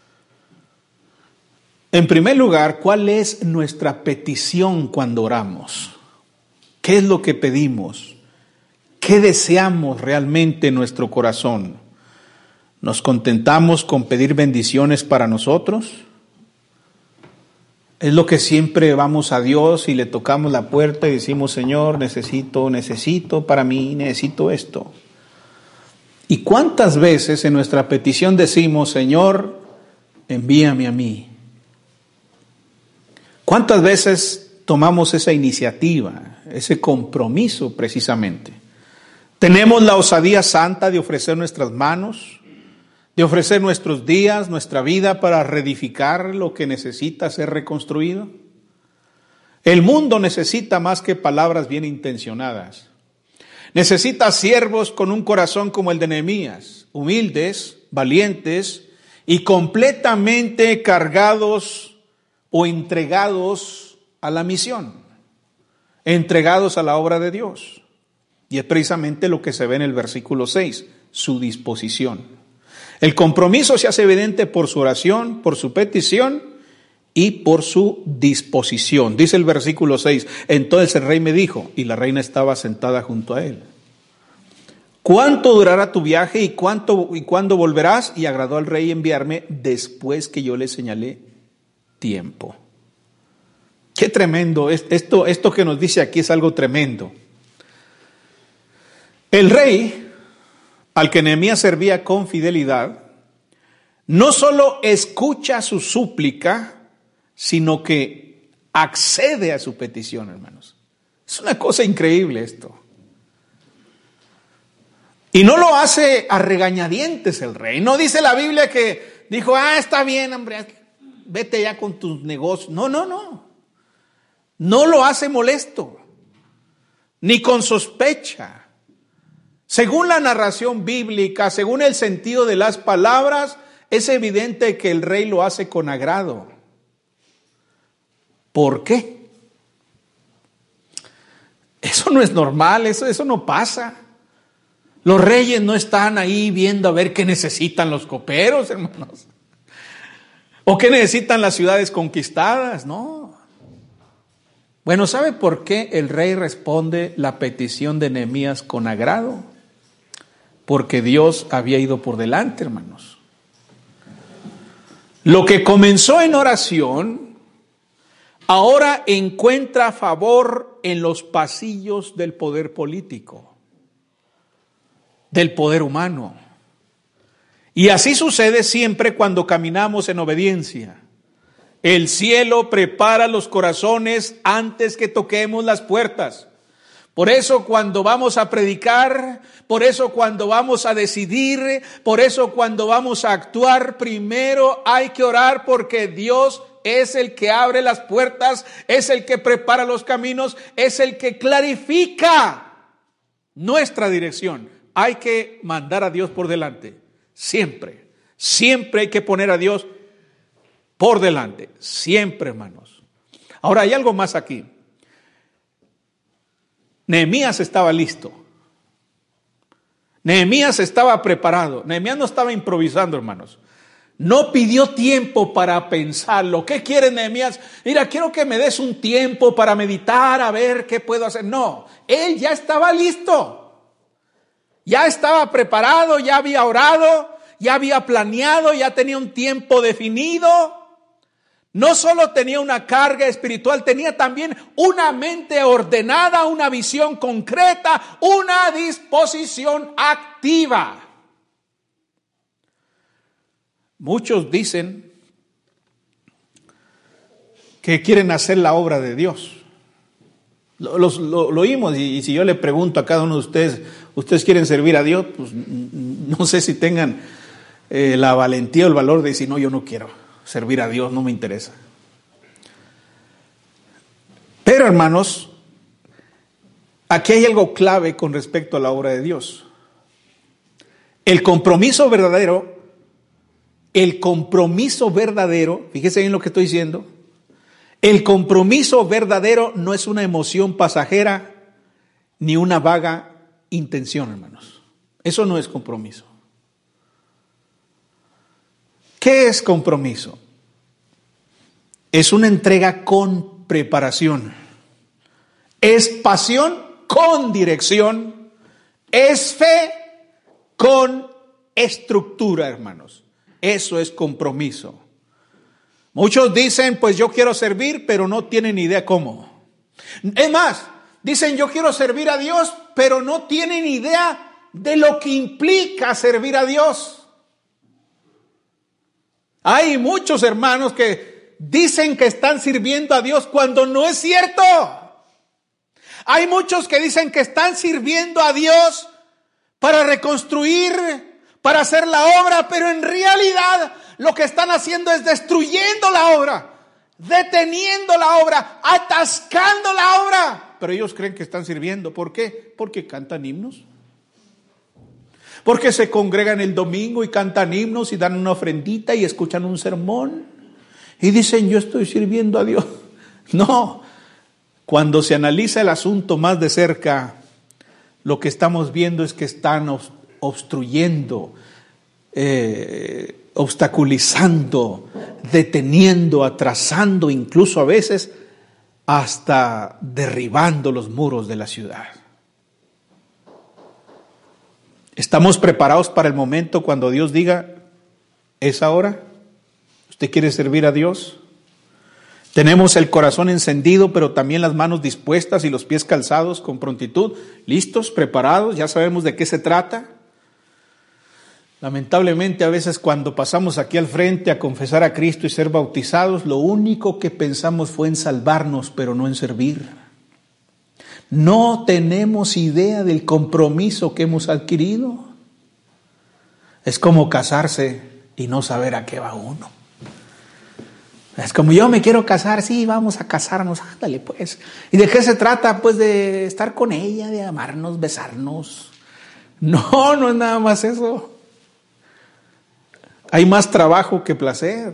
En primer lugar, ¿cuál es nuestra petición cuando oramos? ¿Qué es lo que pedimos? ¿Qué deseamos realmente en nuestro corazón? ¿Nos contentamos con pedir bendiciones para nosotros? Es lo que siempre vamos a Dios y le tocamos la puerta y decimos, Señor, necesito, necesito para mí, necesito esto. ¿Y cuántas veces en nuestra petición decimos, Señor, envíame a mí? ¿Cuántas veces tomamos esa iniciativa, ese compromiso precisamente? Tenemos la osadía santa de ofrecer nuestras manos, de ofrecer nuestros días, nuestra vida para reedificar lo que necesita ser reconstruido. El mundo necesita más que palabras bien intencionadas. Necesita siervos con un corazón como el de Nehemías, humildes, valientes y completamente cargados o entregados a la misión, entregados a la obra de Dios. Y es precisamente lo que se ve en el versículo seis, su disposición. El compromiso se hace evidente por su oración, por su petición y por su disposición. Dice el versículo seis, entonces el rey me dijo, y la reina estaba sentada junto a él, ¿cuánto durará tu viaje y cuánto y cuándo volverás? Y agradó al rey enviarme después que yo le señalé tiempo. Qué tremendo, esto, esto que nos dice aquí es algo tremendo. El rey, al que Nehemías servía con fidelidad, no solo escucha su súplica, sino que accede a su petición, hermanos. Es una cosa increíble esto. Y no lo hace a regañadientes el rey. No dice la Biblia que dijo, ah, está bien, hombre, vete ya con tus negocios. No, no, no. No lo hace molesto, ni con sospecha. Según la narración bíblica, según el sentido de las palabras, es evidente que el rey lo hace con agrado. ¿Por qué? Eso no es normal, eso, eso no pasa. Los reyes no están ahí viendo a ver qué necesitan los coperos, hermanos. O qué necesitan las ciudades conquistadas, no. Bueno, ¿sabe por qué el rey responde la petición de Nehemías con agrado? Porque Dios había ido por delante, hermanos. Lo que comenzó en oración, ahora encuentra favor en los pasillos del poder político, del poder humano. Y así sucede siempre cuando caminamos en obediencia. El cielo prepara los corazones antes que toquemos las puertas. Por eso cuando vamos a predicar, por eso cuando vamos a decidir, por eso cuando vamos a actuar, primero hay que orar porque Dios es el que abre las puertas, es el que prepara los caminos, es el que clarifica nuestra dirección. Hay que mandar a Dios por delante, siempre, siempre hay que poner a Dios por delante, siempre, hermanos. Ahora hay algo más aquí. Nehemías estaba listo. Nehemías estaba preparado. Nehemías no estaba improvisando, hermanos. No pidió tiempo para pensarlo. ¿Qué quiere Nehemías? Mira, quiero que me des un tiempo para meditar, a ver qué puedo hacer. No, él ya estaba listo. Ya estaba preparado, ya había orado, ya había planeado, ya tenía un tiempo definido. No solo tenía una carga espiritual, tenía también una mente ordenada, una visión concreta, una disposición activa. Muchos dicen que quieren hacer la obra de Dios. Lo, lo, lo, lo oímos y, y si yo le pregunto a cada uno de ustedes, ¿ustedes quieren servir a Dios? Pues no sé si tengan eh, la valentía o el valor de decir, no, yo no quiero servir a Dios, no me interesa. Pero hermanos, aquí hay algo clave con respecto a la obra de Dios. El compromiso verdadero, el compromiso verdadero, fíjese bien lo que estoy diciendo, el compromiso verdadero no es una emoción pasajera ni una vaga intención, hermanos. Eso no es compromiso. ¿Qué es compromiso? Es una entrega con preparación. Es pasión con dirección. Es fe con estructura, hermanos. Eso es compromiso. Muchos dicen, pues yo quiero servir, pero no tienen idea cómo. Es más, dicen yo quiero servir a Dios, pero no tienen idea de lo que implica servir a Dios. Hay muchos hermanos que dicen que están sirviendo a Dios cuando no es cierto. Hay muchos que dicen que están sirviendo a Dios para reconstruir, para hacer la obra, pero en realidad lo que están haciendo es destruyendo la obra, deteniendo la obra, atascando la obra. Pero ellos creen que están sirviendo. ¿Por qué? Porque cantan himnos. Porque se congregan el domingo y cantan himnos y dan una ofrendita y escuchan un sermón. Y dicen, yo estoy sirviendo a Dios. No. Cuando se analiza el asunto más de cerca, lo que estamos viendo es que están obstruyendo, eh, obstaculizando, deteniendo, atrasando, incluso a veces hasta derribando los muros de la ciudad. ¿Estamos preparados para el momento cuando Dios diga, es ahora? ¿Usted quiere servir a Dios? Tenemos el corazón encendido, pero también las manos dispuestas y los pies calzados con prontitud, listos, preparados, ya sabemos de qué se trata. Lamentablemente a veces cuando pasamos aquí al frente a confesar a Cristo y ser bautizados, lo único que pensamos fue en salvarnos, pero no en servir. No tenemos idea del compromiso que hemos adquirido. Es como casarse y no saber a qué va uno. Es como yo me quiero casar, sí, vamos a casarnos, ándale pues. ¿Y de qué se trata? Pues de estar con ella, de amarnos, besarnos. No, no es nada más eso. Hay más trabajo que placer.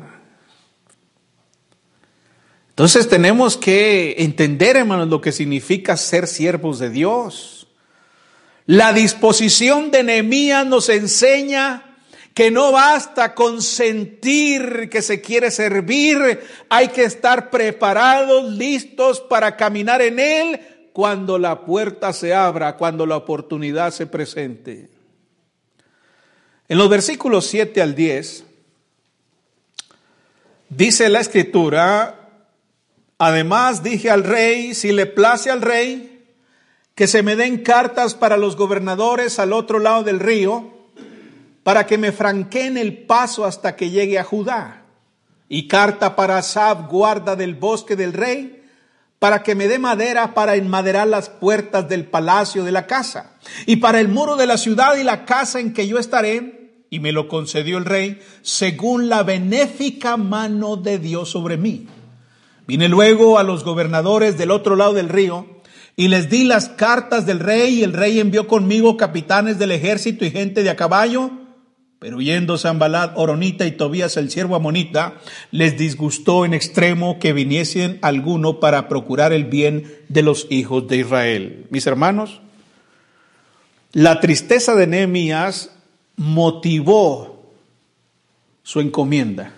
Entonces tenemos que entender, hermanos, lo que significa ser siervos de Dios. La disposición de Nehemías nos enseña que no basta con sentir que se quiere servir, hay que estar preparados, listos para caminar en él cuando la puerta se abra, cuando la oportunidad se presente. En los versículos siete al diez, dice la Escritura, además dije al rey, si le place al rey, que se me den cartas para los gobernadores al otro lado del río, para que me franqueen el paso hasta que llegue a Judá, y carta para Asaf, guarda del bosque del rey, para que me dé madera para enmaderar las puertas del palacio de la casa, y para el muro de la ciudad y la casa en que yo estaré, y me lo concedió el rey, según la benéfica mano de Dios sobre mí. Vine luego a los gobernadores del otro lado del río, y les di las cartas del rey, y el rey envió conmigo capitanes del ejército y gente de a caballo. Pero huyendo Sanballat, Horonita y Tobías el siervo amonita, les disgustó en extremo que viniesen alguno para procurar el bien de los hijos de Israel. Mis hermanos, la tristeza de Nehemías motivó su encomienda.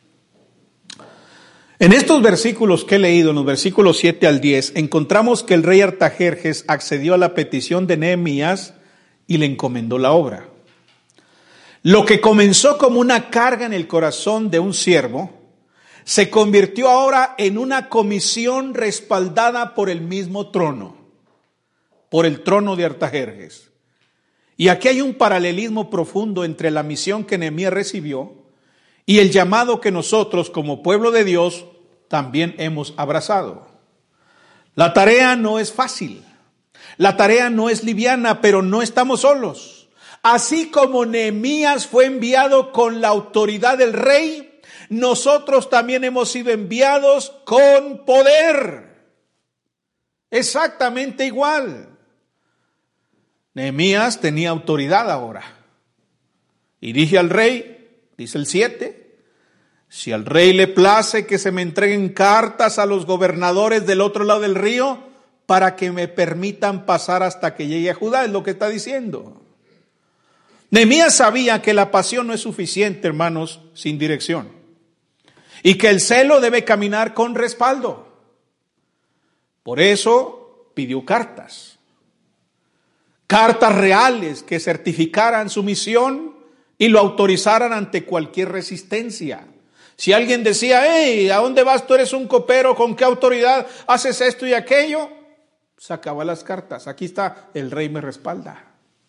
En estos versículos que he leído, en los versículos siete al diez, encontramos que el rey Artajerjes accedió a la petición de Nehemías y le encomendó la obra. Lo que comenzó como una carga en el corazón de un siervo, se convirtió ahora en una comisión respaldada por el mismo trono, por el trono de Artajerjes. Y aquí hay un paralelismo profundo entre la misión que Nehemías recibió y el llamado que nosotros como pueblo de Dios también hemos abrazado. La tarea no es fácil, la tarea no es liviana, pero no estamos solos. Así como Nehemías fue enviado con la autoridad del rey, nosotros también hemos sido enviados con poder. Exactamente igual. Nehemías tenía autoridad ahora. Y dije al rey, dice el siete, si al rey le place que se me entreguen cartas a los gobernadores del otro lado del río para que me permitan pasar hasta que llegue a Judá, es lo que está diciendo. Nehemías sabía que la pasión no es suficiente, hermanos, sin dirección. Y que el celo debe caminar con respaldo. Por eso pidió cartas. Cartas reales que certificaran su misión, y lo autorizaran ante cualquier resistencia. Si alguien decía, hey, ¿a dónde vas? Tú eres un copero, ¿con qué autoridad haces esto y aquello? Sacaba las cartas, aquí está, el rey me respalda.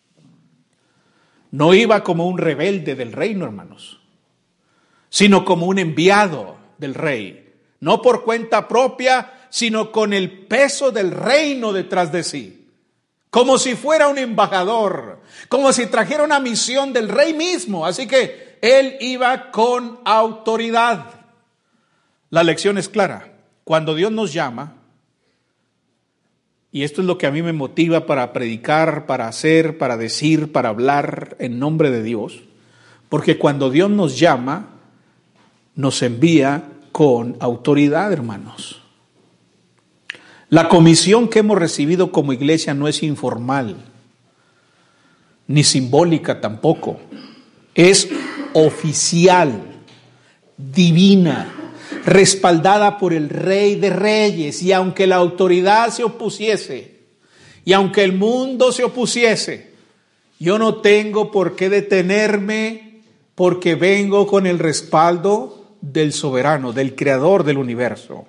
No iba como un rebelde del reino, hermanos, sino como un enviado del rey, no por cuenta propia, sino con el peso del reino detrás de sí, como si fuera un embajador, como si trajera una misión del rey mismo. Así que él iba con autoridad. La lección es clara. Cuando Dios nos llama, y esto es lo que a mí me motiva para predicar, para hacer, para decir, para hablar en nombre de Dios, porque cuando Dios nos llama, nos envía con autoridad, hermanos. La comisión que hemos recibido como iglesia no es informal, ni simbólica tampoco. Es oficial, divina, respaldada por el Rey de Reyes. Y aunque la autoridad se opusiese, y aunque el mundo se opusiese, yo no tengo por qué detenerme, porque vengo con el respaldo del soberano, del creador del universo.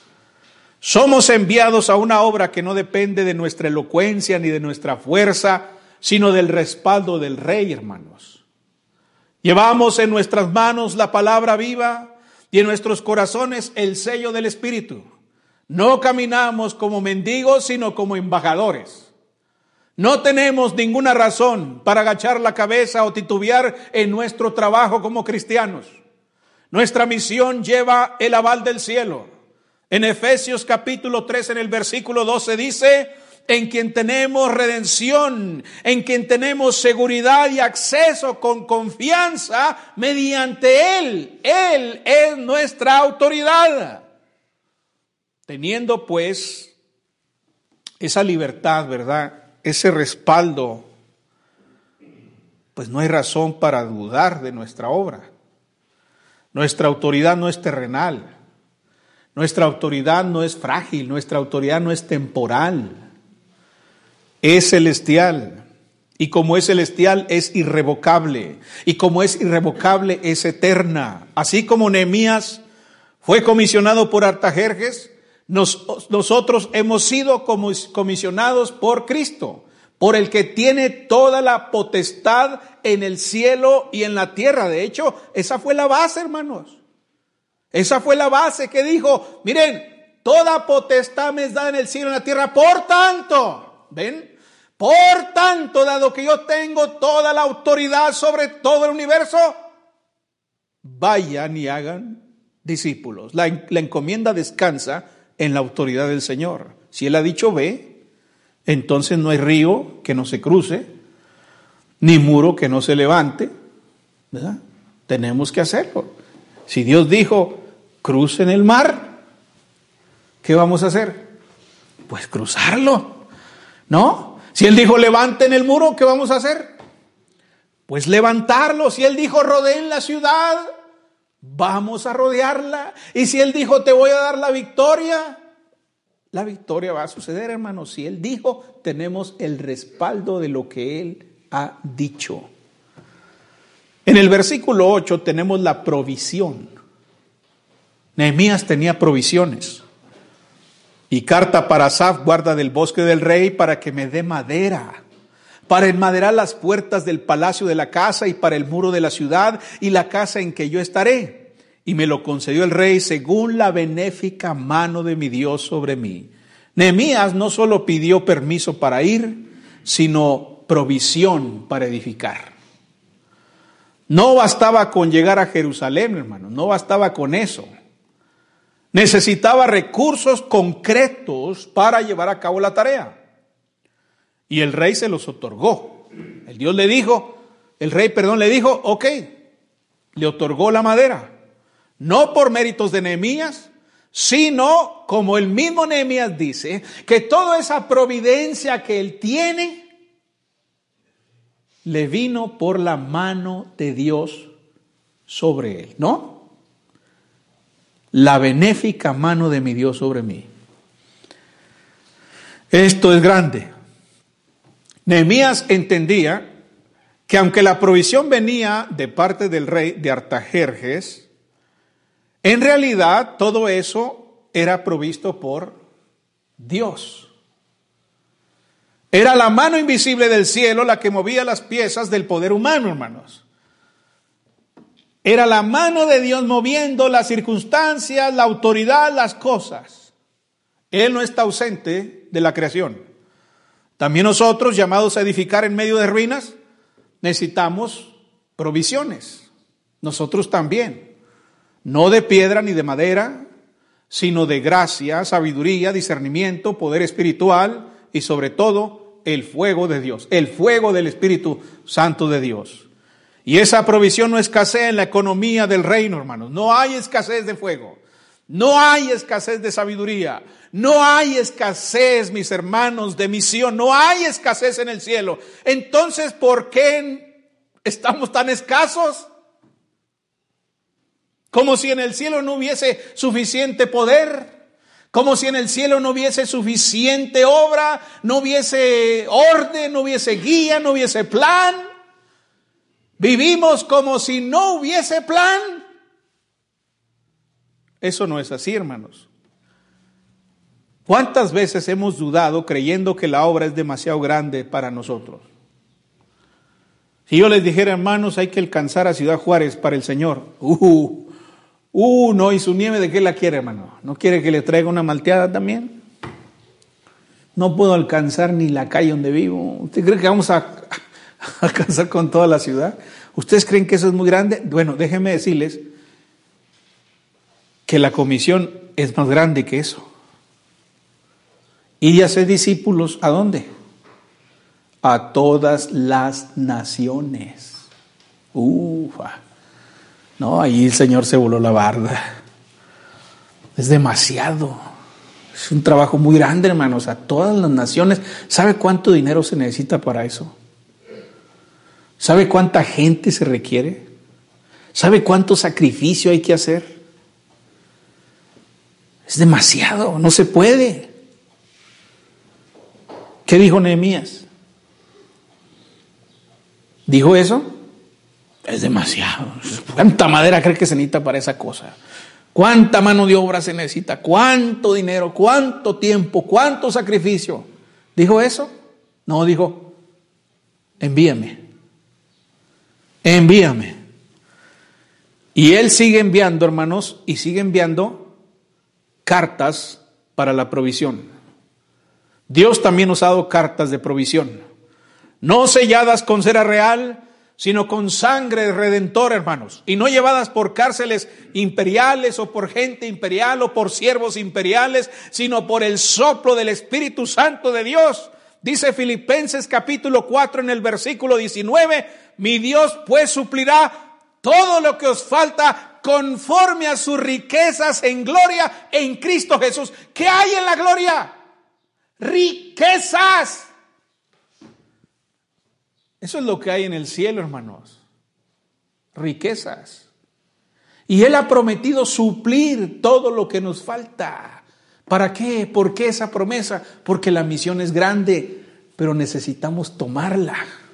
Somos enviados a una obra que no depende de nuestra elocuencia ni de nuestra fuerza, sino del respaldo del Rey, hermanos. Llevamos en nuestras manos la palabra viva y en nuestros corazones el sello del Espíritu. No caminamos como mendigos, sino como embajadores. No tenemos ninguna razón para agachar la cabeza o titubear en nuestro trabajo como cristianos. Nuestra misión lleva el aval del cielo. En Efesios capítulo tres, en el versículo doce dice, en quien tenemos redención, en quien tenemos seguridad y acceso con confianza mediante Él. Él es nuestra autoridad. Teniendo pues esa libertad, ¿verdad? Ese respaldo, pues no hay razón para dudar de nuestra obra. Nuestra autoridad no es terrenal. Nuestra autoridad no es frágil, nuestra autoridad no es temporal, es celestial. Y como es celestial, es irrevocable. Y como es irrevocable, es eterna. Así como Nehemías fue comisionado por Artajerjes, nos, nosotros hemos sido comisionados por Cristo, por el que tiene toda la potestad en el cielo y en la tierra. De hecho, esa fue la base, hermanos. Esa fue la base que dijo, miren, toda potestad me es dada en el cielo y en la tierra, por tanto, ¿ven? Por tanto, dado que yo tengo toda la autoridad sobre todo el universo, vayan y hagan discípulos. La, la encomienda descansa en la autoridad del Señor. Si Él ha dicho ve, entonces no hay río que no se cruce, ni muro que no se levante, ¿verdad? Tenemos que hacerlo. Si Dios dijo, crucen el mar, ¿qué vamos a hacer? Pues cruzarlo, ¿no? Si Él dijo, levanten el muro, ¿qué vamos a hacer? Pues levantarlo. Si Él dijo, rodeen la ciudad, vamos a rodearla. Y si Él dijo, te voy a dar la victoria, la victoria va a suceder, hermanos. Si Él dijo, tenemos el respaldo de lo que Él ha dicho. En el versículo ocho tenemos la provisión. Nehemías tenía provisiones. Y carta para Asaf, guarda del bosque del rey, para que me dé madera, para enmaderar las puertas del palacio de la casa y para el muro de la ciudad y la casa en que yo estaré. Y me lo concedió el rey según la benéfica mano de mi Dios sobre mí. Nehemías no solo pidió permiso para ir, sino provisión para edificar. No bastaba con llegar a Jerusalén, hermano, no bastaba con eso. Necesitaba recursos concretos para llevar a cabo la tarea. Y el rey se los otorgó. El Dios le dijo, el rey, perdón, le dijo, ok, le otorgó la madera. No por méritos de Nehemías, sino, como el mismo Nehemías dice, que toda esa providencia que él tiene le vino por la mano de Dios sobre él, ¿no? La benéfica mano de mi Dios sobre mí. Esto es grande. Nehemías entendía que aunque la provisión venía de parte del rey de Artajerjes, en realidad todo eso era provisto por Dios. Era la mano invisible del cielo la que movía las piezas del poder humano, hermanos. Era la mano de Dios moviendo las circunstancias, la autoridad, las cosas. Él no está ausente de la creación. También nosotros, llamados a edificar en medio de ruinas, necesitamos provisiones. Nosotros también. No de piedra ni de madera, sino de gracia, sabiduría, discernimiento, poder espiritual y sobre todo el fuego de Dios, el fuego del Espíritu Santo de Dios. Y esa provisión no escasea en la economía del reino, hermanos. No hay escasez de fuego. No hay escasez de sabiduría. No hay escasez, mis hermanos, de misión. No hay escasez en el cielo. Entonces, ¿por qué estamos tan escasos? Como si en el cielo no hubiese suficiente poder. Como si en el cielo no hubiese suficiente obra. No hubiese orden, no hubiese guía, no hubiese plan. Vivimos como si no hubiese plan. Eso no es así, hermanos. ¿Cuántas veces hemos dudado creyendo que la obra es demasiado grande para nosotros? Si yo les dijera, hermanos, hay que alcanzar a Ciudad Juárez para el Señor. Uh, uh, no, y su nieve, ¿de qué la quiere, hermano? ¿No quiere que le traiga una malteada también? No puedo alcanzar ni la calle donde vivo. ¿Usted cree que vamos a alcanzar con toda la ciudad? ¿Ustedes creen que eso es muy grande? Bueno, déjenme decirles que la comisión es más grande que eso. Ir y hacer discípulos, ¿a dónde? A todas las naciones. Ufa. No, ahí el Señor se voló la barda. Es demasiado. Es un trabajo muy grande, hermanos, a todas las naciones. ¿Sabe cuánto dinero se necesita para eso? ¿Sabe cuánta gente se requiere? ¿Sabe cuánto sacrificio hay que hacer? Es demasiado, no se puede. ¿Qué dijo Nehemías? ¿Dijo eso? Es demasiado. ¿Cuánta madera cree que se necesita para esa cosa? ¿Cuánta mano de obra se necesita? ¿Cuánto dinero? ¿Cuánto tiempo? ¿Cuánto sacrificio? ¿Dijo eso? No, dijo, envíame. Envíame. Y él sigue enviando, hermanos, y sigue enviando cartas para la provisión. Dios también nos ha dado cartas de provisión, no selladas con cera real, sino con sangre redentora, hermanos, y no llevadas por cárceles imperiales o por gente imperial o por siervos imperiales, sino por el soplo del Espíritu Santo de Dios. Dice Filipenses capítulo cuatro en el versículo diecinueve, mi Dios pues suplirá todo lo que os falta conforme a sus riquezas en gloria en Cristo Jesús. ¿Qué hay en la gloria? Riquezas. Eso es lo que hay en el cielo, hermanos. Riquezas. Y Él ha prometido suplir todo lo que nos falta. ¿Para qué? ¿Por qué esa promesa? Porque la misión es grande, pero necesitamos tomarla.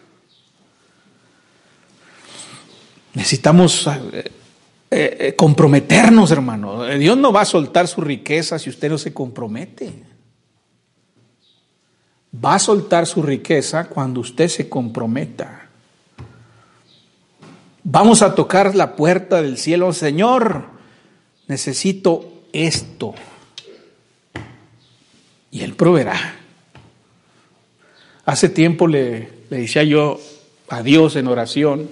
Necesitamos eh, eh, comprometernos, hermano. Dios no va a soltar su riqueza si usted no se compromete. Va a soltar su riqueza cuando usted se comprometa. Vamos a tocar la puerta del cielo. Señor, necesito esto. Y Él proveerá. Hace tiempo le, le decía yo a Dios en oración,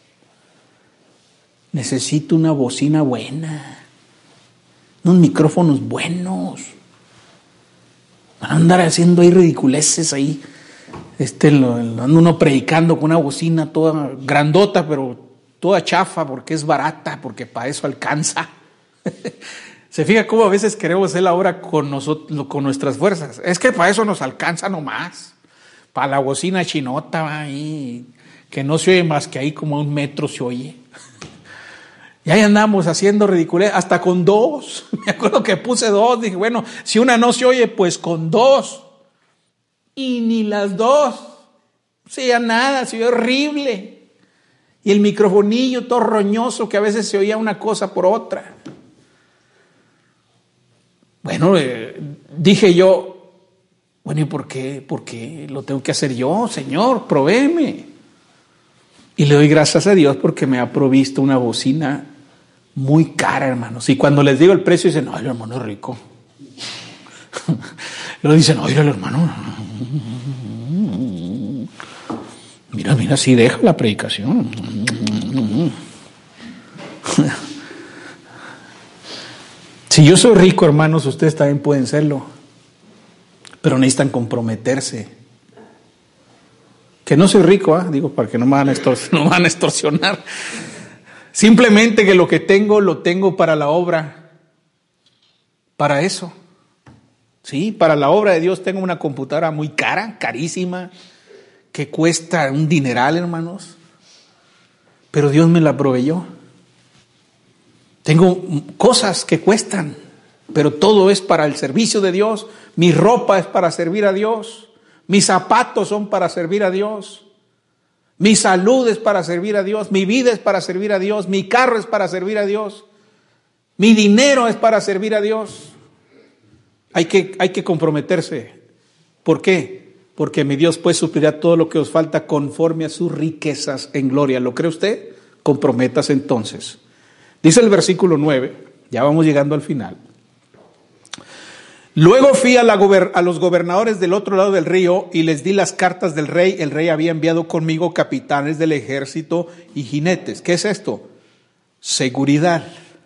necesito una bocina buena, unos micrófonos buenos. Van a andar haciendo ahí ridiculeces ahí. Este, lo, lo anda uno predicando con una bocina toda grandota, pero toda chafa porque es barata, porque para eso alcanza. Se fija cómo a veces queremos hacer la obra con nosotros, con nuestras fuerzas. Es que para eso nos alcanza nomás. Para la bocina chinota ahí, que no se oye más que ahí como a un metro se oye. Y ahí andamos haciendo ridiculez, hasta con dos. Me acuerdo que puse dos, dije, bueno, si una no se oye, pues con dos. Y ni las dos. O sea, nada, se ve horrible. Y el microfonillo todo roñoso que a veces se oía una cosa por otra. Bueno, eh, dije yo, bueno, ¿y por qué? ¿Por qué lo tengo que hacer yo, Señor? Provéeme. Y le doy gracias a Dios porque me ha provisto una bocina muy cara, hermanos. Y cuando les digo el precio, dicen, no, el hermano es rico. Lo dicen, oye, el hermano, mira, mira, así deja la predicación. Si yo soy rico, hermanos, ustedes también pueden serlo, pero necesitan comprometerse. Que no soy rico, ¿eh? Digo, para que no me van a extorsionar, no me van a extorsionar. Simplemente que lo que tengo, lo tengo para la obra. Para eso. Sí, para la obra de Dios tengo una computadora muy cara, carísima, que cuesta un dineral, hermanos. Pero Dios me la proveyó. Tengo cosas que cuestan, pero todo es para el servicio de Dios. Mi ropa es para servir a Dios. Mis zapatos son para servir a Dios. Mi salud es para servir a Dios. Mi vida es para servir a Dios. Mi carro es para servir a Dios. Mi dinero es para servir a Dios. Hay que, hay que comprometerse. ¿Por qué? Porque mi Dios pues suplirá todo lo que os falta conforme a sus riquezas en gloria. ¿Lo cree usted? Comprométase entonces. Dice el versículo nueve, ya vamos llegando al final. Luego fui a, la gober- a los gobernadores del otro lado del río y les di las cartas del rey. El rey había enviado conmigo capitanes del ejército y jinetes. ¿Qué es esto? Seguridad.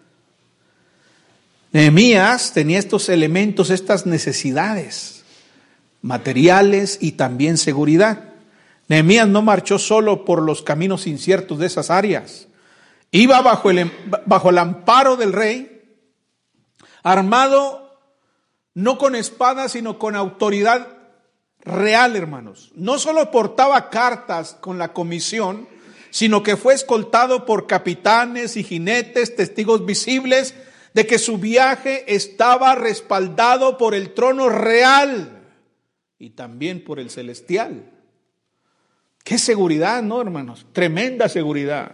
Nehemías tenía estos elementos, estas necesidades materiales y también seguridad. Nehemías no marchó solo por los caminos inciertos de esas áreas. Iba bajo el, bajo el amparo del rey, armado no con espada, sino con autoridad real, hermanos. No solo portaba cartas con la comisión, sino que fue escoltado por capitanes y jinetes, testigos visibles de que su viaje estaba respaldado por el trono real y también por el celestial. Qué seguridad, ¿no, hermanos? Tremenda seguridad.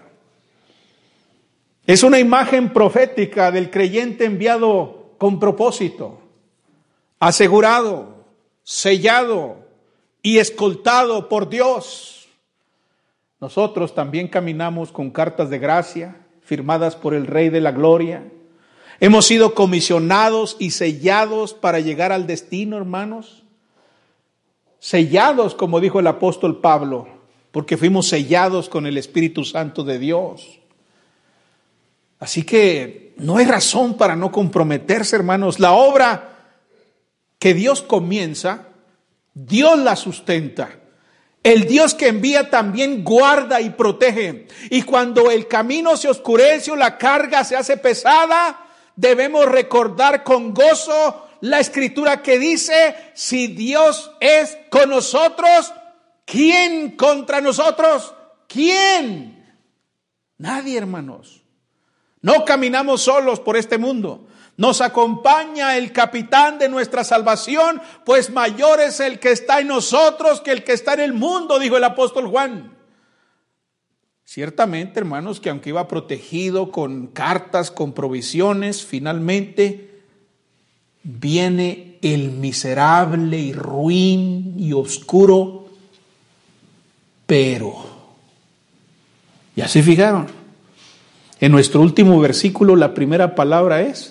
Es una imagen profética del creyente enviado con propósito, asegurado, sellado y escoltado por Dios. Nosotros también caminamos con cartas de gracia firmadas por el Rey de la Gloria. Hemos sido comisionados y sellados para llegar al destino, hermanos. Sellados, como dijo el apóstol Pablo, porque fuimos sellados con el Espíritu Santo de Dios. Así que no hay razón para no comprometerse, hermanos. La obra que Dios comienza, Dios la sustenta. El Dios que envía también guarda y protege. Y cuando el camino se oscurece o la carga se hace pesada, debemos recordar con gozo la escritura que dice, si Dios es con nosotros, ¿quién contra nosotros? ¿Quién? Nadie, hermanos. No caminamos solos por este mundo. Nos acompaña el capitán de nuestra salvación, pues mayor es el que está en nosotros que el que está en el mundo, dijo el apóstol Juan. Ciertamente, hermanos, que aunque iba protegido con cartas, con provisiones, finalmente viene el miserable y ruin y oscuro pero. ¿Ya se fijaron? En nuestro último versículo la primera palabra es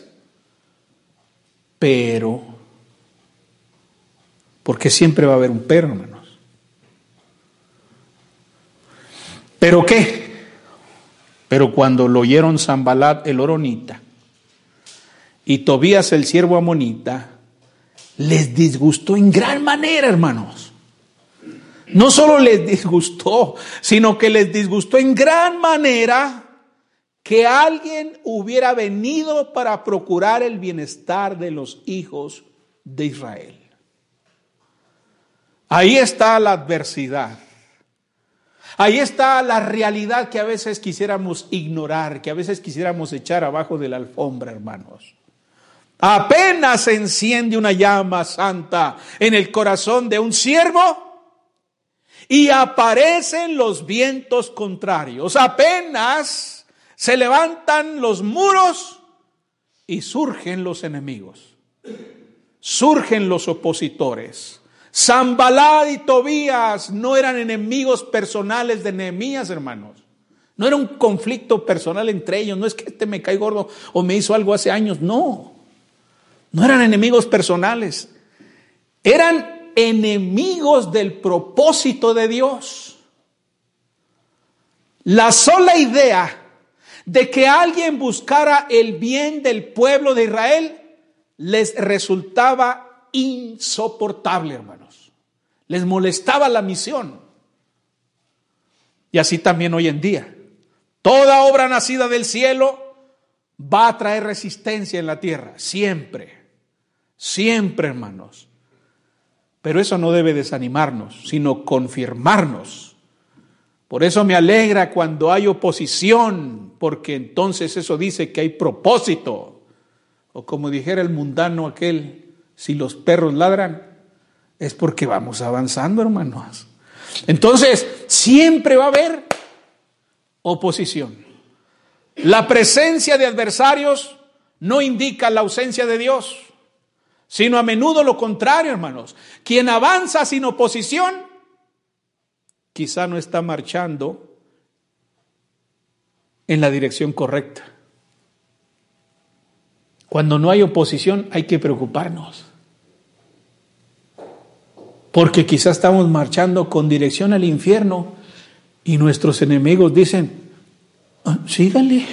pero. Porque siempre va a haber un pero, hermanos. ¿Pero qué? Pero cuando lo oyeron Sanbalat el horonita y Tobías el siervo amonita, les disgustó en gran manera, hermanos. No solo les disgustó, sino que les disgustó en gran manera que alguien hubiera venido para procurar el bienestar de los hijos de Israel. Ahí está la adversidad. Ahí está la realidad que a veces quisiéramos ignorar, que a veces quisiéramos echar abajo de la alfombra, hermanos. Apenas se enciende una llama santa en el corazón de un siervo y aparecen los vientos contrarios. Apenas se levantan los muros y surgen los enemigos. Surgen los opositores. Sanballat y Tobías no eran enemigos personales de Nehemías, hermanos. No era un conflicto personal entre ellos. No es que este me cae gordo o me hizo algo hace años. No. No eran enemigos personales. Eran enemigos del propósito de Dios. La sola idea de que alguien buscara el bien del pueblo de Israel les resultaba insoportable, hermanos. Les molestaba la misión. Y así también hoy en día. Toda obra nacida del cielo va a traer resistencia en la tierra. Siempre. Siempre, hermanos. Pero eso no debe desanimarnos, sino confirmarnos. Por eso me alegra cuando hay oposición, porque entonces eso dice que hay propósito. O como dijera el mundano aquel, si los perros ladran, es porque vamos avanzando, hermanos. Entonces, siempre va a haber oposición. La presencia de adversarios no indica la ausencia de Dios, sino a menudo lo contrario, hermanos. Quien avanza sin oposición, quizá no está marchando en la dirección correcta. Cuando no hay oposición, hay que preocuparnos. Porque quizá estamos marchando con dirección al infierno y nuestros enemigos dicen, ah, sígale,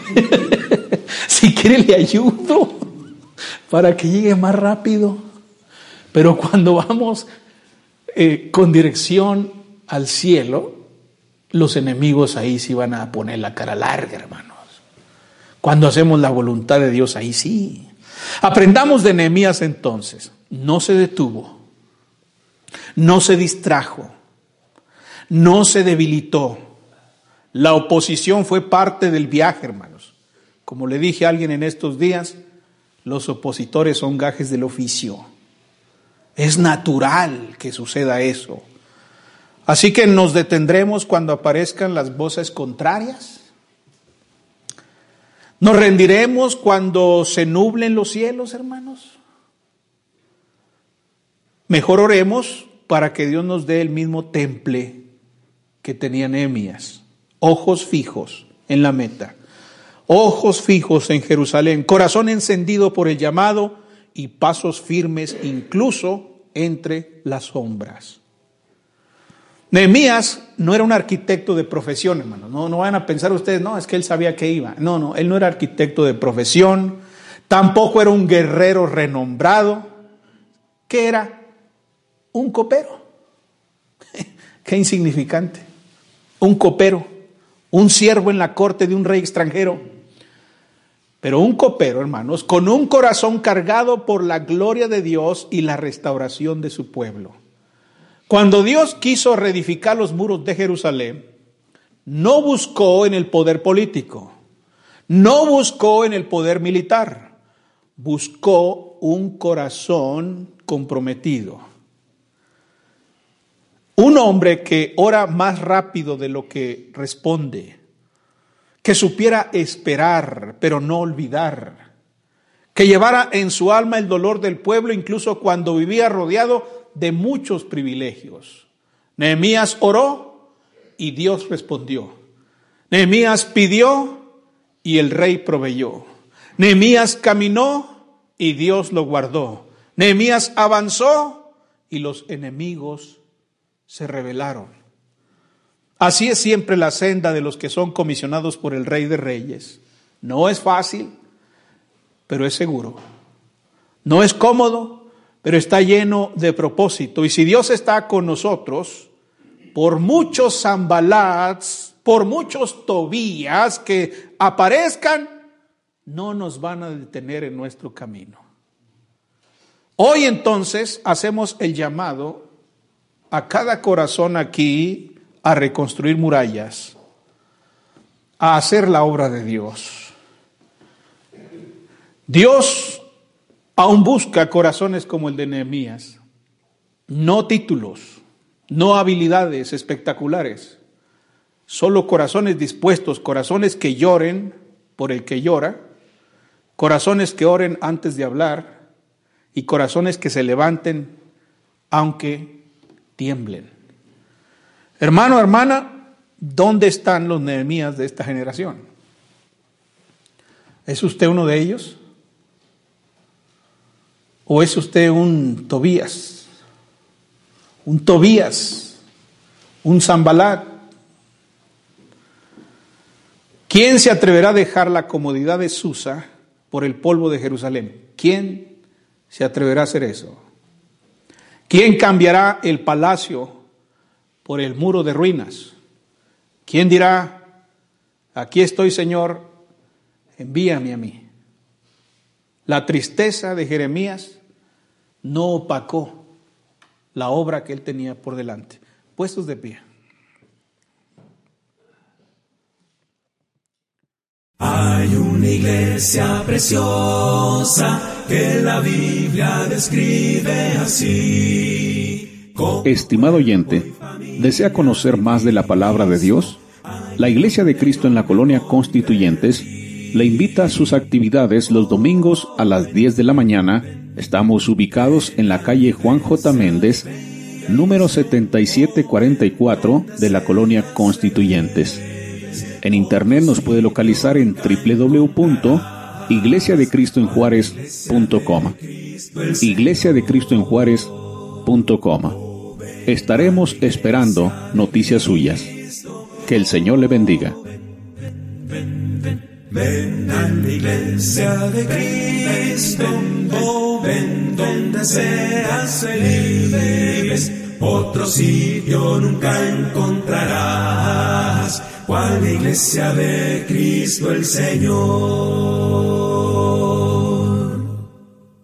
si quiere le ayudo para que llegue más rápido. Pero cuando vamos eh, con dirección al cielo, los enemigos ahí sí van a poner la cara larga, hermanos. Cuando hacemos la voluntad de Dios, ahí sí. Aprendamos de Nehemías entonces. No se detuvo, no se distrajo, no se debilitó. La oposición fue parte del viaje, hermanos. Como le dije a alguien en estos días, los opositores son gajes del oficio. Es natural que suceda eso. Así que nos detendremos cuando aparezcan las voces contrarias. Nos rendiremos cuando se nublen los cielos, hermanos. Mejor oremos para que Dios nos dé el mismo temple que tenía Nehemías. Ojos fijos en la meta. Ojos fijos en Jerusalén. Corazón encendido por el llamado y pasos firmes incluso entre las sombras. Nehemías no era un arquitecto de profesión, hermano. No, no van a pensar ustedes, no, es que él sabía que iba. No, no, él no era arquitecto de profesión. Tampoco era un guerrero renombrado. ¿Qué era? Un copero. Qué insignificante. Un copero. Un siervo en la corte de un rey extranjero. Pero un copero, hermanos, con un corazón cargado por la gloria de Dios y la restauración de su pueblo. Cuando Dios quiso reedificar los muros de Jerusalén, no buscó en el poder político, no buscó en el poder militar, buscó un corazón comprometido. Un hombre que ora más rápido de lo que responde, que supiera esperar, pero no olvidar, que llevara en su alma el dolor del pueblo incluso cuando vivía rodeado de muchos privilegios. Nehemías oró y Dios respondió. Nehemías pidió y el rey proveyó. Nehemías caminó y Dios lo guardó. Nehemías avanzó y los enemigos se rebelaron. Así es siempre la senda de los que son comisionados por el Rey de Reyes. No es fácil, pero es seguro. No es cómodo, pero está lleno de propósito. Y si Dios está con nosotros, por muchos Sanbalats, por muchos Tobías que aparezcan, no nos van a detener en nuestro camino. Hoy entonces hacemos el llamado a cada corazón aquí a reconstruir murallas, a hacer la obra de Dios. Dios aún busca corazones como el de Nehemías, no títulos, no habilidades espectaculares, solo corazones dispuestos, corazones que lloren por el que llora, corazones que oren antes de hablar y corazones que se levanten aunque tiemblen. Hermano, hermana, ¿dónde están los Nehemías de esta generación? ¿Es usted uno de ellos? ¿O es usted un Tobías? Un Tobías, un Sanbalat. ¿Quién se atreverá a dejar la comodidad de Susa por el polvo de Jerusalén? ¿Quién se atreverá a hacer eso? ¿Quién cambiará el palacio por el muro de ruinas? ¿Quién dirá, aquí estoy, Señor, envíame a mí? La tristeza de Jeremías no opacó la obra que él tenía por delante. Puestos de pie. Hay una iglesia preciosa que la Biblia describe así. Estimado oyente, ¿desea conocer más de la palabra de Dios? La Iglesia de Cristo en la Colonia Constituyentes le invita a sus actividades los domingos a las diez de la mañana. Estamos ubicados en la calle Juan J. Méndez, número setenta y siete cuarenta y cuatro de la Colonia Constituyentes. En internet nos puede localizar en doble u doble u doble u punto iglesia de cristo en juárez punto com. iglesia de cristo en juárez punto com. Estaremos esperando noticias suyas. Que el Señor le bendiga. Ven a la iglesia de Cristo, oh, ven donde seas feliz. Otro sitio nunca encontrarás, cual la iglesia de Cristo el Señor.